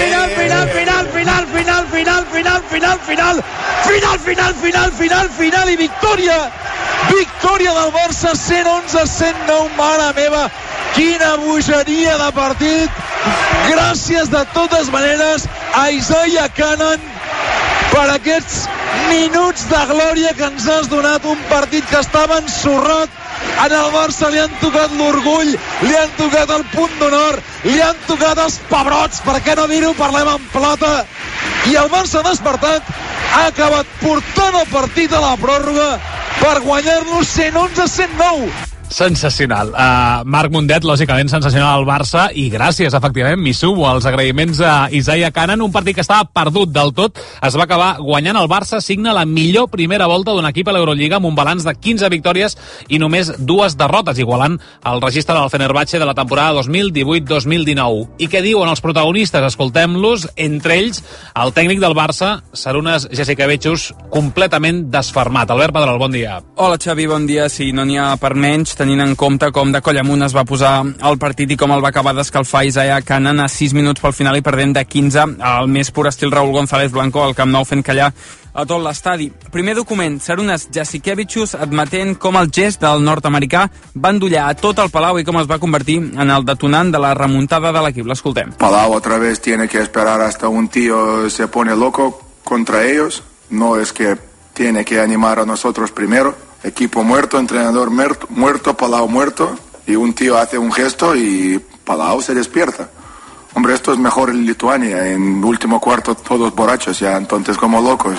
i victòria! Victòria del Barça, 111 a 109, mare meva, quina bogeria de partit! Gràcies de totes maneres a Isaiah Canaan per aquests minuts de glòria que ens has donat, un partit que estava ensorrat. En el Barça li han tocat l'orgull, li han tocat el punt d'honor, li han tocat els pebrots, per què no dir-ho, parlem en plata, i el Barça ha despertat, ha acabat portant el partit a la pròrroga per guanyar-lo 111 a 109. Sensacional. Marc Mundet, lògicament sensacional al Barça, i gràcies, efectivament, m'hi sumo als agraïments a Isaiah Canaan. Un partit que estava perdut del tot, es va acabar guanyant. El Barça signa la millor primera volta d'un equip a l'Eurolliga amb un balanç de 15 victòries i només 2 derrotes, igualant el registre del Fenerbahçe de la temporada 2018-2019. I què diuen els protagonistes? Escoltem-los, entre ells el tècnic del Barça, Sarunas Jasikevičius, completament desfermat. Albert Pedrol, bon dia. Hola, Xavi, bon dia. Sí, no n'hi ha per menys, tenint en compte com de coll amunt es va posar el partit i com el va acabar d'escalfar Isaiah Canaan a 6 minuts pel final i perdent de 15 al més pur estil Raúl González Blanco al Camp Nou, fent callar a tot l'estadi. Primer document, Sarunas Jasikevičius admetent com el gest del nord-americà va endollar a tot el Palau i com es va convertir en el detonant de la remuntada de l'equip. L'escoltem. Palau otra vez tiene que esperar hasta un tío se pone loco contra ellos. no es que tiene que animar a nosotros primero. Equipo muerto, entrenador muerto, Palau muerto, y un tío hace un gesto y Palau se despierta. Hombre, esto es mejor en Lituania, en último cuarto todos borrachos ya, entonces como locos.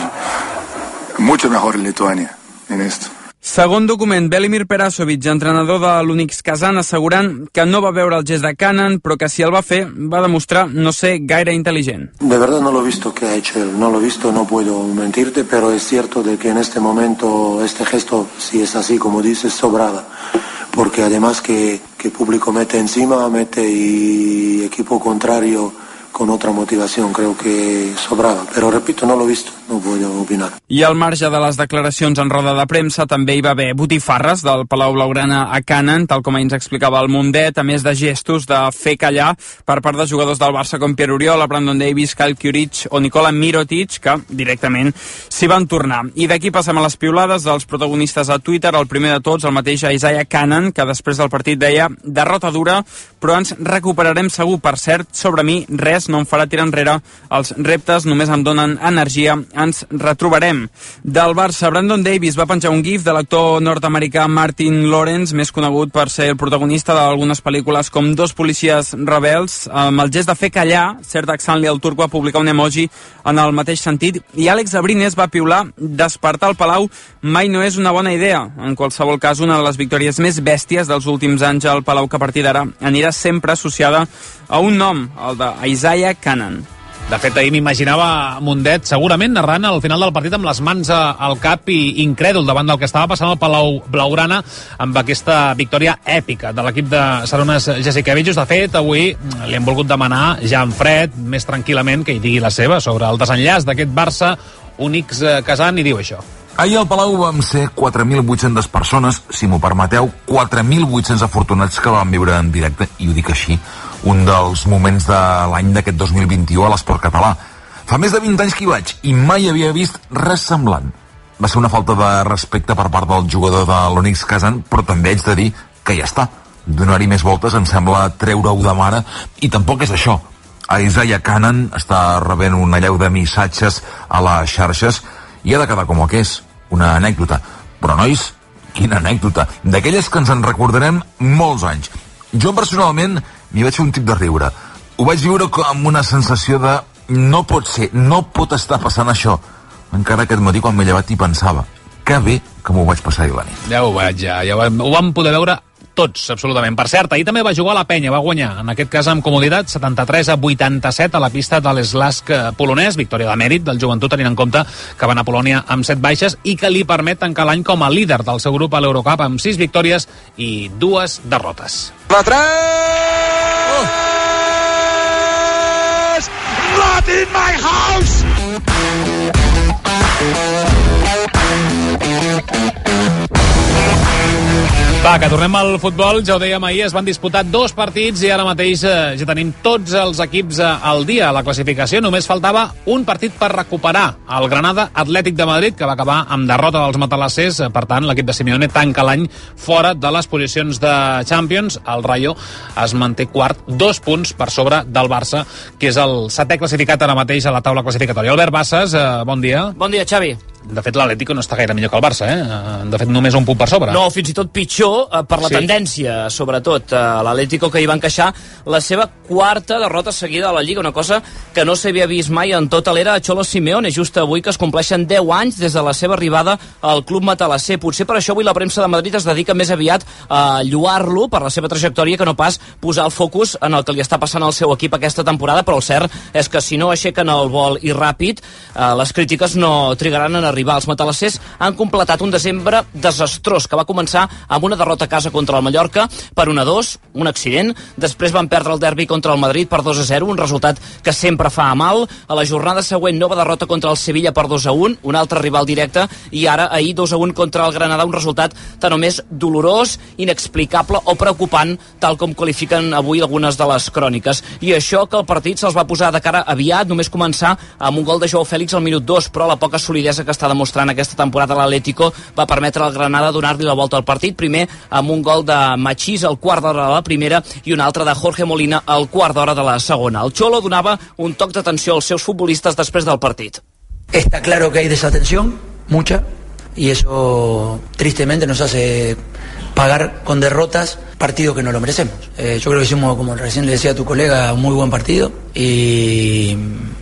Mucho mejor en Lituania, en esto. Segon document, Velimir Perasovic, entrenador de l'Unix Kazan, assegurant que no va veure el gest de Cannon, però que si el va fer va demostrar no ser gaire intel·ligent. De verdad no lo he visto que ha hecho él, no lo he visto, no puedo mentirte, pero es cierto de que en este momento este gesto, si es así como dices, sobraba. Porque además que público mete encima, mete y equipo contrario con otra motivación, creo que sobrava. Però, repito, no l'he vist, no puedo opinar. I al marge de les declaracions en roda de premsa també hi va haver botifarres del Palau Blaugrana a Cannon, tal com ens explicava el Mundet, a més de gestos de fer callar per part de jugadors del Barça com Pierre Oriol, Brandon Davis, Kyle Kuric o Nikola Mirotic, que directament s'hi van tornar. I d'aquí passem a les piulades dels protagonistes a Twitter, el primer de tots, el mateix Isaiah Cannon, que després del partit deia: derrota dura, però ens recuperarem segur. Per cert, sobre mi, res no em farà tirar enrere, els reptes només em donen energia, ens retrobarem. Del Barça, Brandon Davis va penjar un gif de l'actor nord-americà Martin Lawrence, més conegut per ser el protagonista d'algunes pel·lícules com Dos policies rebels, amb el gest de fer callar. Serdar Sanli, el turc, va publicar un emoji en el mateix sentit, i Àlex Abrines va piular: despertar el Palau mai no és una bona idea. En qualsevol cas, una de les victòries més bèsties dels últims anys al Palau, que a partir d'ara anirà sempre associada a un nom, el d'Isaiah Cannon. De fet, ahir m'imaginava Mundet segurament narrant al final del partit amb les mans al cap i incrèdul davant del que estava passant al Palau Blaugrana amb aquesta victòria èpica de l'equip de Sarunas Jasikevičius. De fet, avui li hem volgut demanar ja en fred, més tranquil·lament, que hi digui la seva sobre el desenllaç d'aquest Barça Unix Kazan, i diu això. Ahir al Palau vam ser 4.800 persones, si m'ho permeteu, 4.800 afortunats que vam viure en directe, i ho dic així, un dels moments de l'any d'aquest 2021 a l'esport català. Fa més de 20 anys que hi vaig i mai havia vist res semblant. Va ser una falta de respecte per part del jugador de l'Unix Kazan, però també haig de dir que ja està. Donar-hi més voltes em sembla treure-ho de mare, i tampoc és això. Isaiah Cannon està rebent una allau de missatges a les xarxes i ha de quedar com el que és, una anècdota. Però, nois, quina anècdota, d'aquelles que ens en recordarem molts anys. Jo personalment m'hi vaig fer un tip de riure. Ho vaig viure amb una sensació de no pot ser, no pot estar passant això. Encara aquest matí quan m'he llevat hi pensava, que bé que m'ho vaig passar ahir la nit. Ja ho veig, ho vam poder veure tots, absolutament. Per cert, ahir també va jugar la Penya, va guanyar, en aquest cas amb comoditat, 73-87 a la pista de l'Slask polonès, victòria de mèrit del Joventut, tenint en compte que va anar a Polònia amb 7 baixes i que li permet tancar l'any com a líder del seu grup a l'Eurocup amb 6 victòries i 2 derrotes. La 3! Not in my house! Va, que tornem al futbol. Ja ho dèiem ahir, es van disputar 2 partits i ara mateix ja tenim tots els equips al dia a la classificació. Només faltava un partit per recuperar el Granada Atlètic de Madrid, que va acabar amb derrota dels matalassers. Per tant, l'equip de Simeone tanca l'any fora de les posicions de Champions. El Rayo es manté quart, 2 punts per sobre del Barça, que és el 7è classificat ara mateix a la taula classificatòria. Albert Bassas, bon dia. Bon dia, Xavi. De fet, l'Atlético no està gaire millor que el Barça, De fet, només un punt per sobre. No, fins i tot pitjor per la tendència, sobretot. L'Atlético, que hi va encaixar la seva 4ª derrota seguida a la Lliga, una cosa que no s'havia vist mai en tota l'era a Cholo Simeone, just avui que es compleixen 10 anys des de la seva arribada al club matalasser. Potser per això avui la premsa de Madrid es dedica més aviat a lloar-lo per la seva trajectòria que no pas posar el focus en el que li està passant al seu equip aquesta temporada, però el cert és que si no aixequen el vol i ràpid, les crítiques no trigaran en arribar. Els matalassers han completat un desembre desastrós que va començar amb una derrota a casa contra el Mallorca per 1-2, un accident. Després van perdre el derbi contra el Madrid per 2-0, un resultat que sempre fa a mal. A la jornada següent, nova derrota contra el Sevilla per 2-1, un altre rival directe, i ara ahir 2-1 contra el Granada, un resultat tan o més dolorós, inexplicable o preocupant, tal com qualifiquen avui algunes de les cròniques. I això que el partit se'ls va posar de cara aviat, només començar amb un gol de Joao Fèlix al minut 2, però la poca solidesa que està demostrant aquesta temporada l'Atlético va permetre al Granada donar-li la volta al partit, primer amb un gol de Machís al quart d'hora de la primera i un altre de Jorge Molina al quart d'hora de la segona. El Cholo donava un toc d'atenció als seus futbolistes després del partit. Está claro que hay desatención, mucha, y eso tristemente nos hace pagar con derrotas partidos que no lo merecemos. Yo creo que hicimos, como recién le decía a tu colega, un muy buen partido, y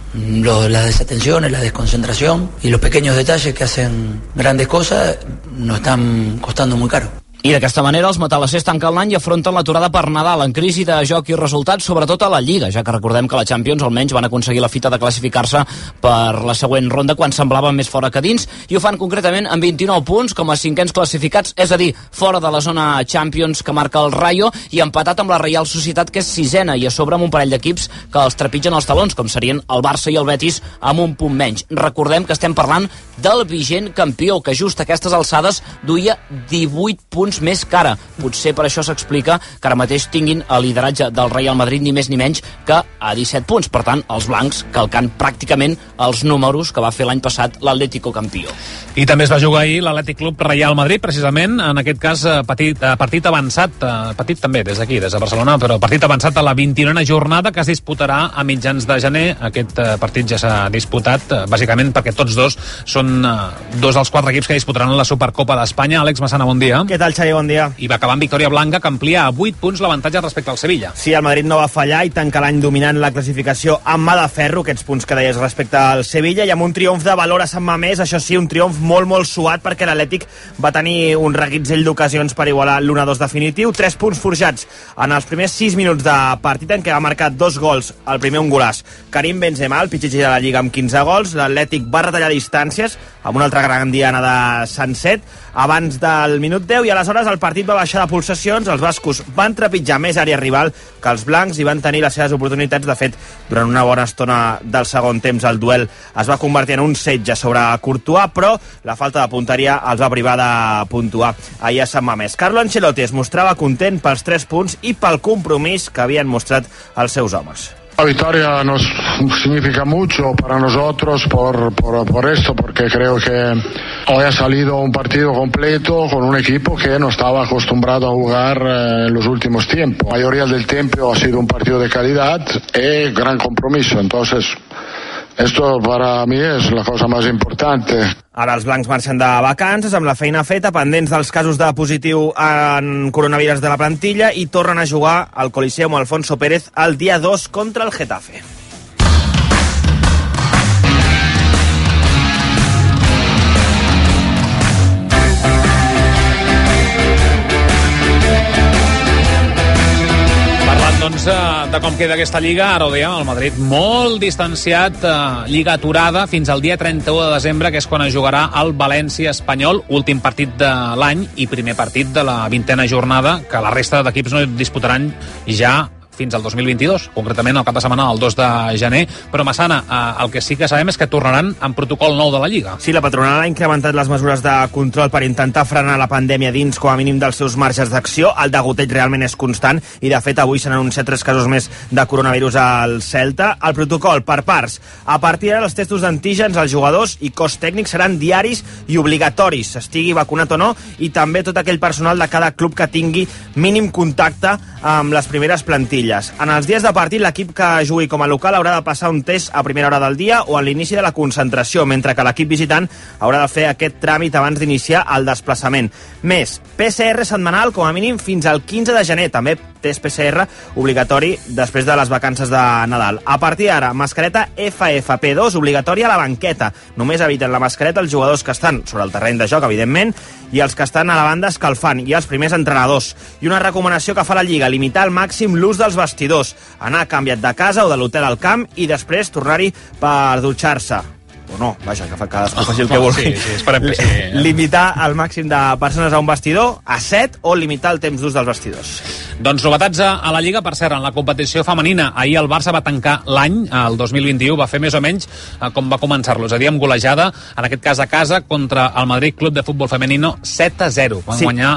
las desatenciones, la desconcentración y los pequeños detalles que hacen grandes cosas nos están costando muy caro. I d'aquesta manera els matalassers tanquen l'any i afronten l'aturada per Nadal en crisi de joc i resultats, sobretot a la Lliga, ja que recordem que la Champions almenys van aconseguir la fita de classificar-se per la següent ronda quan semblaven més fora que dins, i ho fan concretament amb 29 punts com a cinquens classificats, és a dir, fora de la zona Champions que marca el Rayo, i empatat amb la Real Societat, que és sisena, i a sobre amb un parell d'equips que els trepitgen els talons, com serien el Barça i el Betis, amb un punt menys. Recordem que estem parlant del vigent campió, que just a aquestes alçades duia 18 punts més cara. Potser per això s'explica que ara mateix tinguin el lideratge del Real Madrid ni més ni menys que a 17 punts. Per tant, els blancs calcant pràcticament els números que va fer l'any passat l'Atlético campió. I també es va jugar ahir l'Atlètic Club Real Madrid, precisament, en aquest cas partit avançat, petit també des d'aquí, des de Barcelona, però partit avançat a la 29a jornada que es disputarà a mitjans de gener. Aquest partit ja s'ha disputat, bàsicament perquè tots dos són dos dels 4 equips que disputaran la Supercopa d'Espanya. Àlex Massana, bon dia. Què tal, Xavi? Bon dia. I va acabar amb victòria blanca que amplia a 8 punts l'avantatge respecte al Sevilla. Sí, el Madrid no va fallar i tanca l'any dominant la classificació amb mà de ferro, aquests punts que deies respecte al Sevilla, i amb un triomf de valor a Sant Mamés, això sí, un triomf molt, molt suat, perquè l'Atlètic va tenir un reguitzell d'ocasions per igualar l'1-2 definitiu, 3 punts forjats en els primers 6 minuts de partit, en què va marcar 2 gols, el primer un golàs, Karim Benzema, el pitxitxi de la Lliga, amb 15 gols. L'Atlètic va retallar distàncies amb una altra gran diana de Sanset abans del minut 10, i aleshores el partit va baixar de pulsacions, els bascos van trepitjar més àrea rival que els blancs i van tenir les seves oportunitats. De fet, durant una bona estona del segon temps el duel es va convertir en un setge sobre Courtois, però la falta de punteria els va privar de puntuar ahir a Sant Mamés. Carlo Ancelotti es mostrava content pels 3 punts i pel compromís que havien mostrat els seus homes. La victoria nos significa mucho para nosotros por esto, porque creo que hoy ha salido un partido completo con un equipo que no estaba acostumbrado a jugar en los últimos tiempos. La mayoría del tiempo ha sido un partido de calidad y gran compromiso, entonces esto para mí es la cosa más importante. Ara els blancs marxen de vacances amb la feina feta, pendents dels casos de positiu en coronavirus de la plantilla, i tornen a jugar al Coliseum Alfonso Pérez el dia 2 contra el Getafe. Doncs de com queda aquesta Lliga, ara ho dèiem, el Madrid molt distanciat, Lliga aturada fins al dia 31 de desembre, que és quan es jugarà el València Espanyol, últim partit de l'any i primer partit de la 20a jornada, que la resta d'equips no disputaran ja fins al 2022, concretament el cap de setmana del 2 de gener, però Massana, el que sí que sabem és que tornaran amb protocol nou de la Lliga. Sí, la patronal ha incrementat les mesures de control per intentar frenar la pandèmia dins, com a mínim, dels seus marges d'acció. El degoteig realment és constant i, de fet, avui s'han anunciat 3 casos més de coronavirus al Celta. El protocol per parts. A partir d'ara, els testos d'antígens als jugadors i cos tècnic seran diaris i obligatoris, estigui vacunat o no, i també tot aquell personal de cada club que tingui mínim contacte amb les primeres plantilles. En els dies de partit, l'equip que jugui com a local haurà de passar un test a primera hora del dia o a l'inici de la concentració, mentre que l'equip visitant haurà de fer aquest tràmit abans d'iniciar el desplaçament. Més, PCR setmanal com a mínim fins al 15 de gener, també test PCR obligatori després de les vacances de Nadal. A partir d'ara, mascareta FFP2 obligatòria a la banqueta. Només eviten la mascareta els jugadors que estan sobre el terreny de joc, evidentment, i els que estan a la banda escalfant, i els primers entrenadors. I una recomanació que fa la Lliga, limitar al màxim l'ús dels vestidors, anar canviat de casa o de l'hotel al camp i després tornar-hi per dutxar-se. O no, vaja, que cadascú faci el que vulgui. Sí, esperem que sí. Limitar el màxim de persones a un vestidor a 7 o limitar el temps d'ús dels vestidors. Doncs novetats a la Lliga, per cert, en la competició femenina. Ahir el Barça va tancar l'any, el 2021, va fer més o menys com va començar-lo, és a dir, amb golejada, en aquest cas a casa, contra el Madrid Club de Futbol Femenino, 7-0. Van guanyar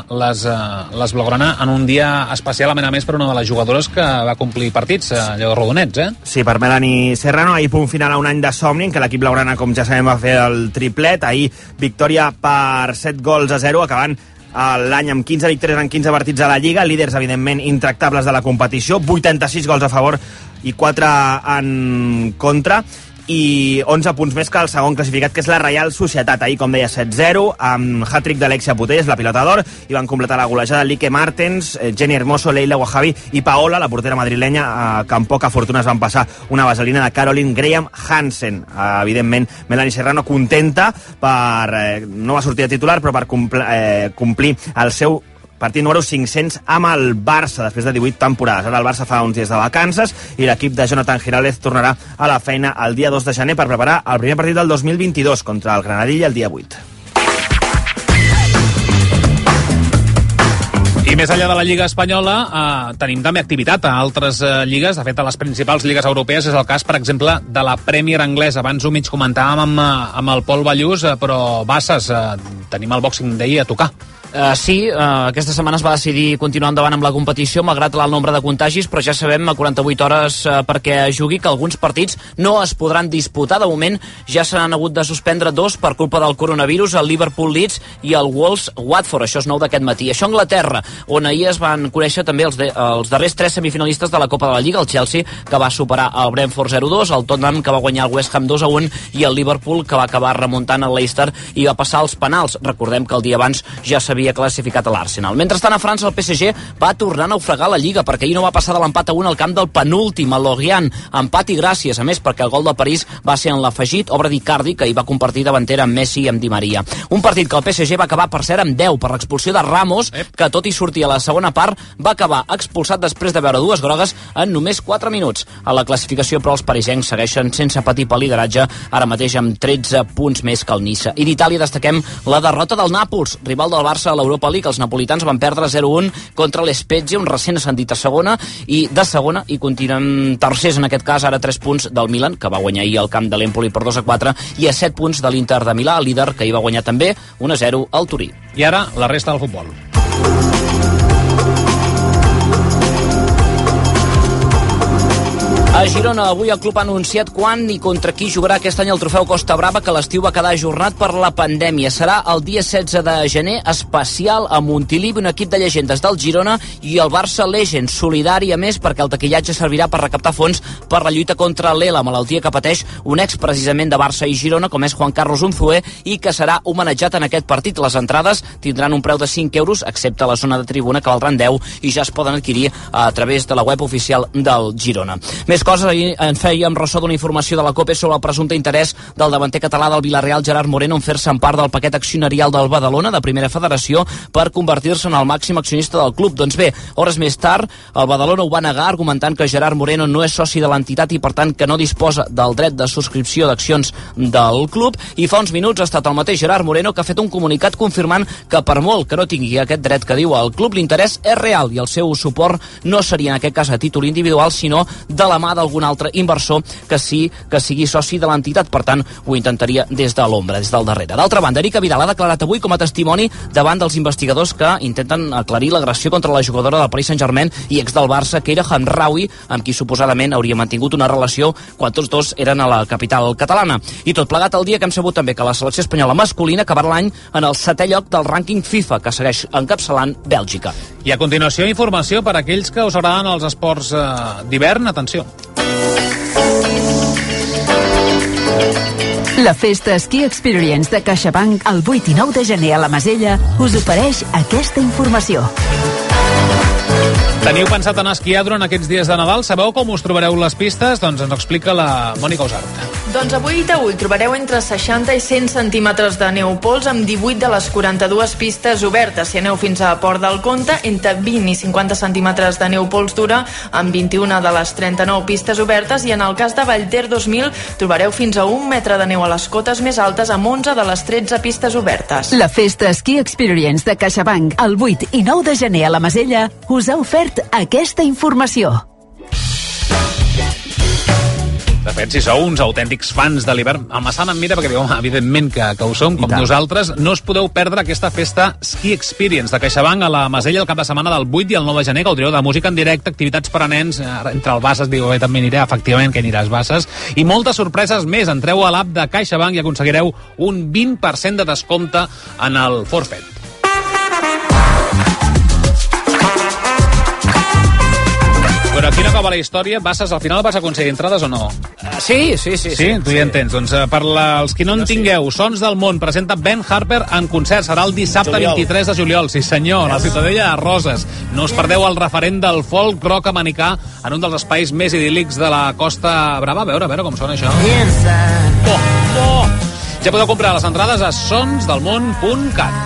les Blaugrana en un dia especial, a més per una de les jugadores que va complir partits, allò rodonets, Sí, per Melanie Serrano, ahir punt final a un any de somni, en què l'equip blaugrana, com ja sabem, va fer el triplet. Ahir victòria per 7-0, acabant l'any amb 15 victòries en 15 partits a la Lliga, líders, evidentment, intractables de la competició, 86 gols a favor i 4 en contra. i 11 punts més que el segon classificat, que és la Reial Societat. Ahir, com deia, 7-0, amb hat-trick d'Alexia Putellas, la pilota d'or, i van completar la golejada Lique Martens, Jenny Hermoso, Leila Wahabi i Paola, la portera madrilenya, que amb poca fortuna es van passar una vaselina de Caroline Graham Hansen. Evidentment, Melanie Serrano contenta per no va sortir de titular, però per complir el seu partit número 500 amb el Barça, després de 18 temporades. Ara el Barça fa uns dies de vacances i l'equip de Jonathan Giraldez tornarà a la feina el dia 2 de gener per preparar el primer partit del 2022 contra el Granadilla el dia 8. I més enllà de la Lliga Espanyola, tenim també activitat a altres lligues. De fet, a les principals lligues europees és el cas, per exemple, de la Premier anglesa. Abans ho mig comentàvem amb el Pol Ballús, però Bassas, tenim el Boxing Day a tocar. Sí, aquesta setmana es va decidir continuar endavant amb la competició malgrat l'alt nombre de contagis, però ja sabem a 48 hores perquè jugui que alguns partits no es podran disputar. De moment ja se n'han hagut de suspendre 2 per culpa del coronavirus, el Liverpool-Leeds i el Wolves-Watford. Això és nou d'aquest matí. Això a Anglaterra, on ahir es van conèixer també els darrers 3 semifinalistes de la Copa de la Lliga, el Chelsea, que va superar el Brentford 0-2, el Tottenham, que va guanyar el West Ham 2-1, i el Liverpool, que va acabar remuntant el Leicester i va passar als penals. Recordem que el dia abans ja s'havia classificat a l'Arsenal. Mentrestant, a França, el PSG va tornar a naufragar la Lliga, perquè ahir no va passar de l'empat a 1 al camp del penúltim, el Lorient. Empat i gràcies, a més, perquè el gol de París va ser en l'afegit, obra d'Icardi, que hi va compartir davantera amb Messi i amb Di Maria. Un partit que el PSG va acabar, per cert, amb 10 per l'expulsió de Ramos, que tot i sortir a la segona part, va acabar expulsat després de veure 2 grogues en només 4 minuts. A la classificació, però, els parisencs segueixen sense patir pel lideratge, ara mateix amb 13 punts més que el Niça. I d'Itàlia destaquem la derrota del Nàpols, rival del Barça a l'Europa League. Els napolitans van perdre 0-1 contra l'Spezia, un recent ascendit a segona, i continuen tercers en aquest cas, ara 3 punts del Milan, que va guanyar ahir al camp de l'Empoli per 2-4, i a 7 punts de l'Inter de Milà, líder, que hi va guanyar també 1-0 al Turí. I ara la resta del futbol. A Girona, avui el club ha anunciat quan i contra qui jugarà aquest any el trofeu Costa Brava, que l'estiu va quedar ajornat per la pandèmia. Serà el dia 16 de gener, especial a Montilivi, un equip de llegendes del Girona i el Barça Legends, solidari a més perquè el taquillatge servirà per recaptar fons per la lluita contra l'ELA, malaltia que pateix un ex precisament de Barça i Girona, com és Juan Carlos Unzué, i que serà homenatjat en aquest partit. Les entrades tindran un preu de 5 euros, excepte la zona de tribuna, que valdran 10, i ja es poden adquirir a través de la web oficial del Girona. Més coses, ahir en fèiem ressò d'una informació de la COPE sobre el presumpte interès del davanter català del Villarreal, Gerard Moreno, en fer-se en part del paquet accionarial del Badalona, de Primera Federació, per convertir-se en el màxim accionista del club. Doncs bé, hores més tard, el Badalona ho va negar, argumentant que Gerard Moreno no és soci de l'entitat i, per tant, que no disposa del dret de subscripció d'accions del club, i fa uns minuts ha estat el mateix Gerard Moreno que ha fet un comunicat confirmant que, per molt que no tingui aquest dret que diu el club, l'interès és real i el seu suport no seria en aquest cas a títol individual, sinó de la mà d'algun altre inversor que sigui soci de l'entitat. Per tant, ho intentaria des de l'ombra, des del darrere. D'altra banda, Erika Vidal ha declarat avui com a testimoni davant dels investigadors que intenten aclarir l'agressió contra la jugadora del Paris Saint-Germain i ex del Barça, Keira Hamraoui, amb qui suposadament hauria mantingut una relació quan tots dos eren a la capital catalana. I tot plegat el dia que hem sabut també que la selecció espanyola masculina acabarà l'any en el 7è lloc del rànquing FIFA, que segueix encapçalant Bèlgica. I a continuació, informació per a aquells que us agraden els esports d'hivern. Atenció. La Festa Ski Experience de CaixaBank el 8 i 9 de gener a la Masella us ofereix aquesta informació. Teniu pensat en esquiar durant aquests dies de Nadal? Sabeu com us trobareu les pistes? Doncs ens ho explica la Mònica Usart. Doncs avui trobareu entre 60 i 100 centímetres de neu pols amb 18 de les 42 pistes obertes. Si aneu fins a Port del Comte, entre 20 i 50 centímetres de neu pols dura amb 21 de les 39 pistes obertes, i en el cas de Vallter 2000 trobareu fins a 1 metre de neu a les cotes més altes amb 11 de les 13 pistes obertes. La Festa Ski Experience de CaixaBank el 8 i 9 de gener a la Masella us ha ofert aquesta informació. De fet, si sou uns autèntics fans de l'hivern, el Massana em mira perquè diu, evidentment que ho som, com nosaltres, no us podeu perdre aquesta festa Ski Experience de CaixaBank a la Masella el cap de setmana del 8 i el 9 de gener. Gaudireu de música en directe, activitats per a nens, entre el Bassas, diu, també aniré, efectivament que aniràs Bassas, i moltes sorpreses més. Entreu a l'app de CaixaBank i aconseguireu un 20% de descompte en el forfait. Però aquí no cop a la història, al final vas aconseguir entrades o no? Sí. Sí, tu ja entens. Doncs per als que no en tingueu, Sons del Món presenta Ben Harper en concert. Serà el dissabte 23 de juliol. Sí, senyor, a la Ciutadella de Roses. No us perdeu el referent del folk rock americà en un dels espais més idíl·lics de la Costa Brava. A veure com sona això. Ja podeu comprar les entrades a sonsdelmón.cat.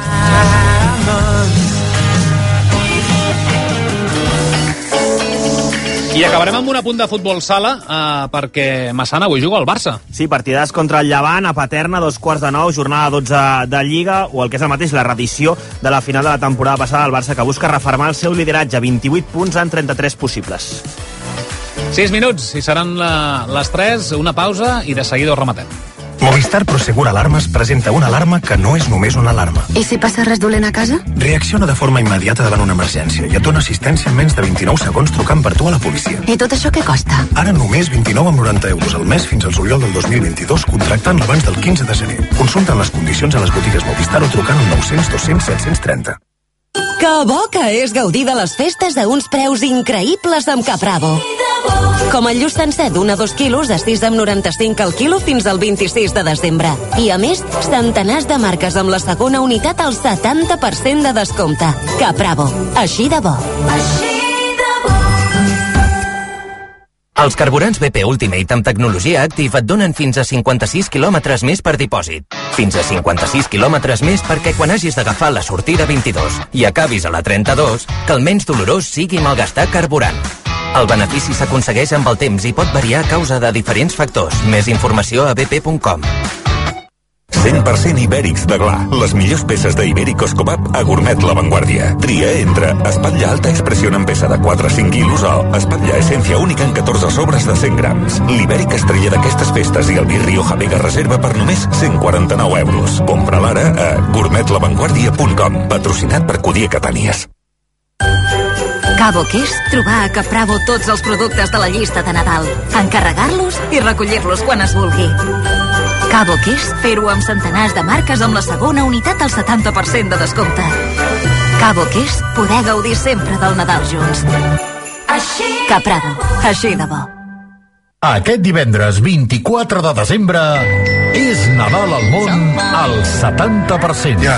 I acabarem amb un apunt de futbol sala perquè Massana avui juga al Barça. Sí, partidàs contra el Llevant a Paterna, 2:15, jornada 12 de Lliga, o el que és el mateix, la reedició de la final de la temporada passada del Barça, que busca refermar el seu lideratge, 28 punts en 33 possibles. 6 minuts, i seran les 3, una pausa i de seguida ho rematem. Movistar Prosegur Alarmes presenta una alarma que no és només una alarma. I si passa res dolent a casa? Reacciona de forma immediata davant una emergència i et dona assistència en menys de 29 segons trucant per tu a la policia. I tot això què costa? Ara només 29,90 € al mes fins al juliol del 2022, contractant abans del 15 de gener. Consulta les condicions a les botigues Movistar o trucant al 900 200 730. Que bo que és gaudir de les festes a uns preus increïbles amb Capravo. Com el lluç sencer d'1 a 2 quilos de 6,95 al quilo fins al 26 de desembre. I a més, centenars de marques amb la segona unitat al 70% de descompte. Capravo. Així de bo. Els carburants BP Ultimate amb tecnologia Active et donen fins a 56 quilòmetres més per dipòsit. Fins a 56 quilòmetres més perquè quan hagis d'agafar la sortida 22 i acabis a la 32, que el menys dolorós sigui malgastar carburant. El benefici s'aconsegueix amb el temps i pot variar a causa de diferents factors. Més informació a bp.com. 100% ibèrics de Gla. Les millors peces d'Ibéricos Cobab a Gourmet La Vanguardia. Tria entre espatlla alta expressió en peça de 4 a 5 quilos o espatlla essència única en 14 sobres de 100 grams. L'Ibèric estrella d'aquestes festes i el vi Rioja Vega Reserva per només 149 €. Compra-la ara a gourmetlavanguardia.com. Patrocinat per Cudia Catànies. Cabo què és trobar a Capravo tots els productes de la llista de Nadal, encarregar-los i recollir-los quan es vulgui. Cabo què és fer-ho amb centenars de marques amb la segona unitat al 70% de descompte. Cabo què és poder gaudir sempre del Nadal junts. Capravo, així de bo. Aquest divendres 24 de desembre és Nadal al món al 70%.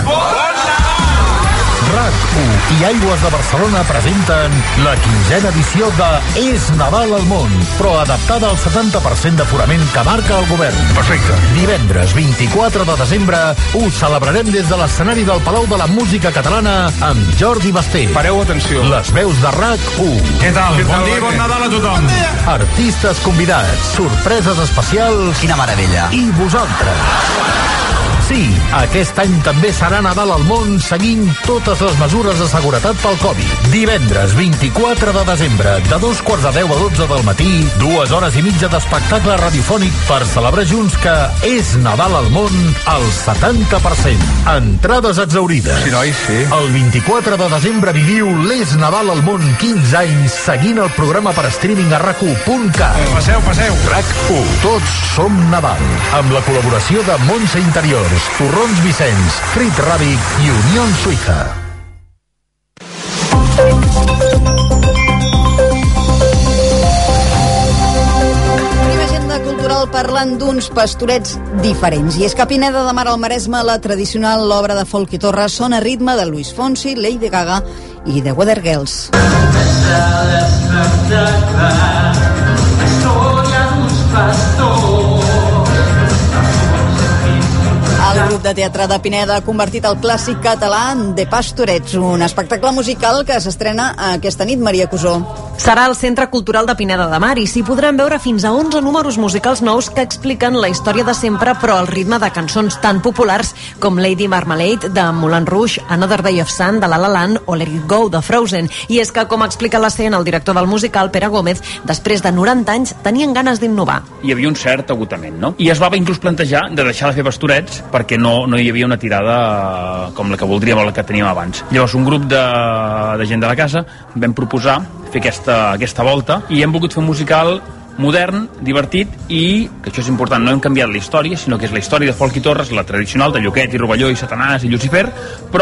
RAC1 i Aigües de Barcelona presenten la 15a edició de És Nadal al món, però adaptada al 70% d'aforament que marca el govern. Perfecte. Divendres 24 de desembre ho celebrarem des de l'escenari del Palau de la Música Catalana amb Jordi Basté. Pareu atenció. Les veus de RAC1. Què tal? Bon dia i bon Nadal a tothom. Artistes convidats, sorpreses especials. Quina meravella. I vosaltres. Sí, aquest any també serà Nadal al món seguint totes les mesures de seguretat pel Covid. Divendres 24 de desembre, de 2:15 a 12 del matí, 2 hores i mitja d'espectacle radiofònic per celebrar junts que és Nadal al món al 70%. Entrades exaurides. Sí, noi, sí. El 24 de desembre viviu l'És Nadal al món 15 anys seguint el programa per streaming a rac1.cat. Passeu. RAC1. Tots som Nadal. Amb la col·laboració de Montse Interiors, Torrons Vicenç, Frit Ràbic i Unión Suïssa. Agenda cultural parlant d'uns pastorets diferents. I és que a Pineda de Mar al Maresme la tradicional obra de folk i torres sona a ritme de Luis Fonsi, Lady Gaga i The Weather Girls. El grup de teatre de Pineda ha convertit el clàssic català en The Pastorets, un espectacle musical que s'estrena aquesta nit, Maria Cusó. Serà al Centre Cultural de Pineda de Mar i s'hi podran veure fins a 11 números musicals nous que expliquen la història de sempre però al ritme de cançons tan populars com Lady Marmalade de Moulin Rouge, Another Day of Sun de La La Land o Let It Go de Frozen. I és que, com explica a l'escena el director del musical, Pere Gómez, després de 90 anys tenien ganes d'innovar. Hi havia un cert agotament, no? I es va inclús plantejar de deixar de fer pastorets perquè no hi havia una tirada com la que voldríem o la que teníem abans. Llavors un grup de gent de la casa vam proposar fer aquesta volta i hem volgut fer un musical modern, divertit i, que això és important, no hem canviat la història, sinó que és la història de folk i torres, la tradicional de Lluquet i Rovelló i Satanàs i Lucifer, però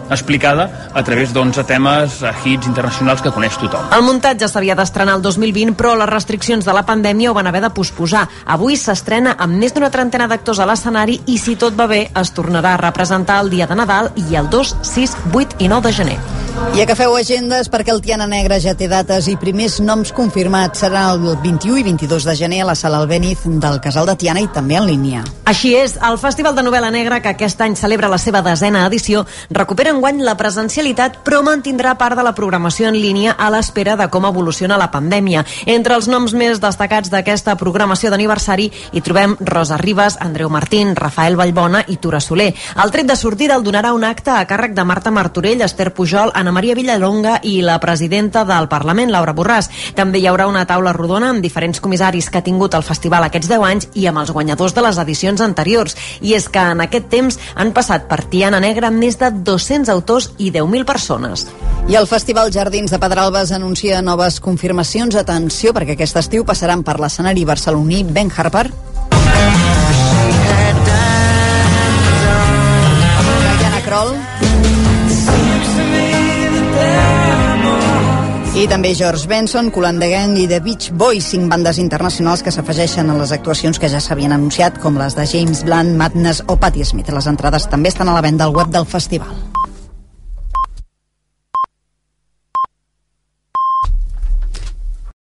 explicada a través d'11 temes, hits internacionals que coneix tothom. El muntatge s'havia d'estrenar el 2020, però les restriccions de la pandèmia ho van haver de posposar. Avui s'estrena amb més d'una trentena d'actors a l'escenari i, si tot va bé, es tornarà a representar el dia de Nadal i el 2, 6, 8 i 9 de gener. I agafeu agendes perquè el Tiana Negra ja té dates i primers noms confirmats. Serà el 21 i 22 de gener a la Sala Albéniz del Casal de Tiana i també en línia. Així és, el Festival de Novel·la Negra, que aquest any celebra la seva 10ª edició, recupera enguany la presencialitat, però mantindrà part de la programació en línia a l'espera de com evoluciona la pandèmia. Entre els noms més destacats d'aquesta programació d'aniversari hi trobem Rosa Ribas, Andreu Martín, Rafael Vallbona i Tura Soler. El tret de sortida el donarà un acte a càrrec de Marta Martorell, Esther Pujol, Ana Maria Villalonga i la presidenta del Parlament, Laura Borràs. També hi haurà una taula rodona amb diferents comissaris que ha tingut el festival aquests 10 anys i amb els guanyadors de les edicions anteriors. I és que en aquest temps han passat per Tiana Negra més de 200 autors i 10.000 persones. I el Festival Jardins de Pedralbes anuncia noves confirmacions. Atenció, perquè aquest estiu passaran per l'escenari barceloní Ben Harper, Diana Kroll i també George Benson, Kool and the Gang i The Beach Boys, 5 bandes internacionals que s'afegeixen a les actuacions que ja s'havien anunciat, com les de James Blunt, Madness o Patti Smith. Les entrades també estan a la venda al web del festival.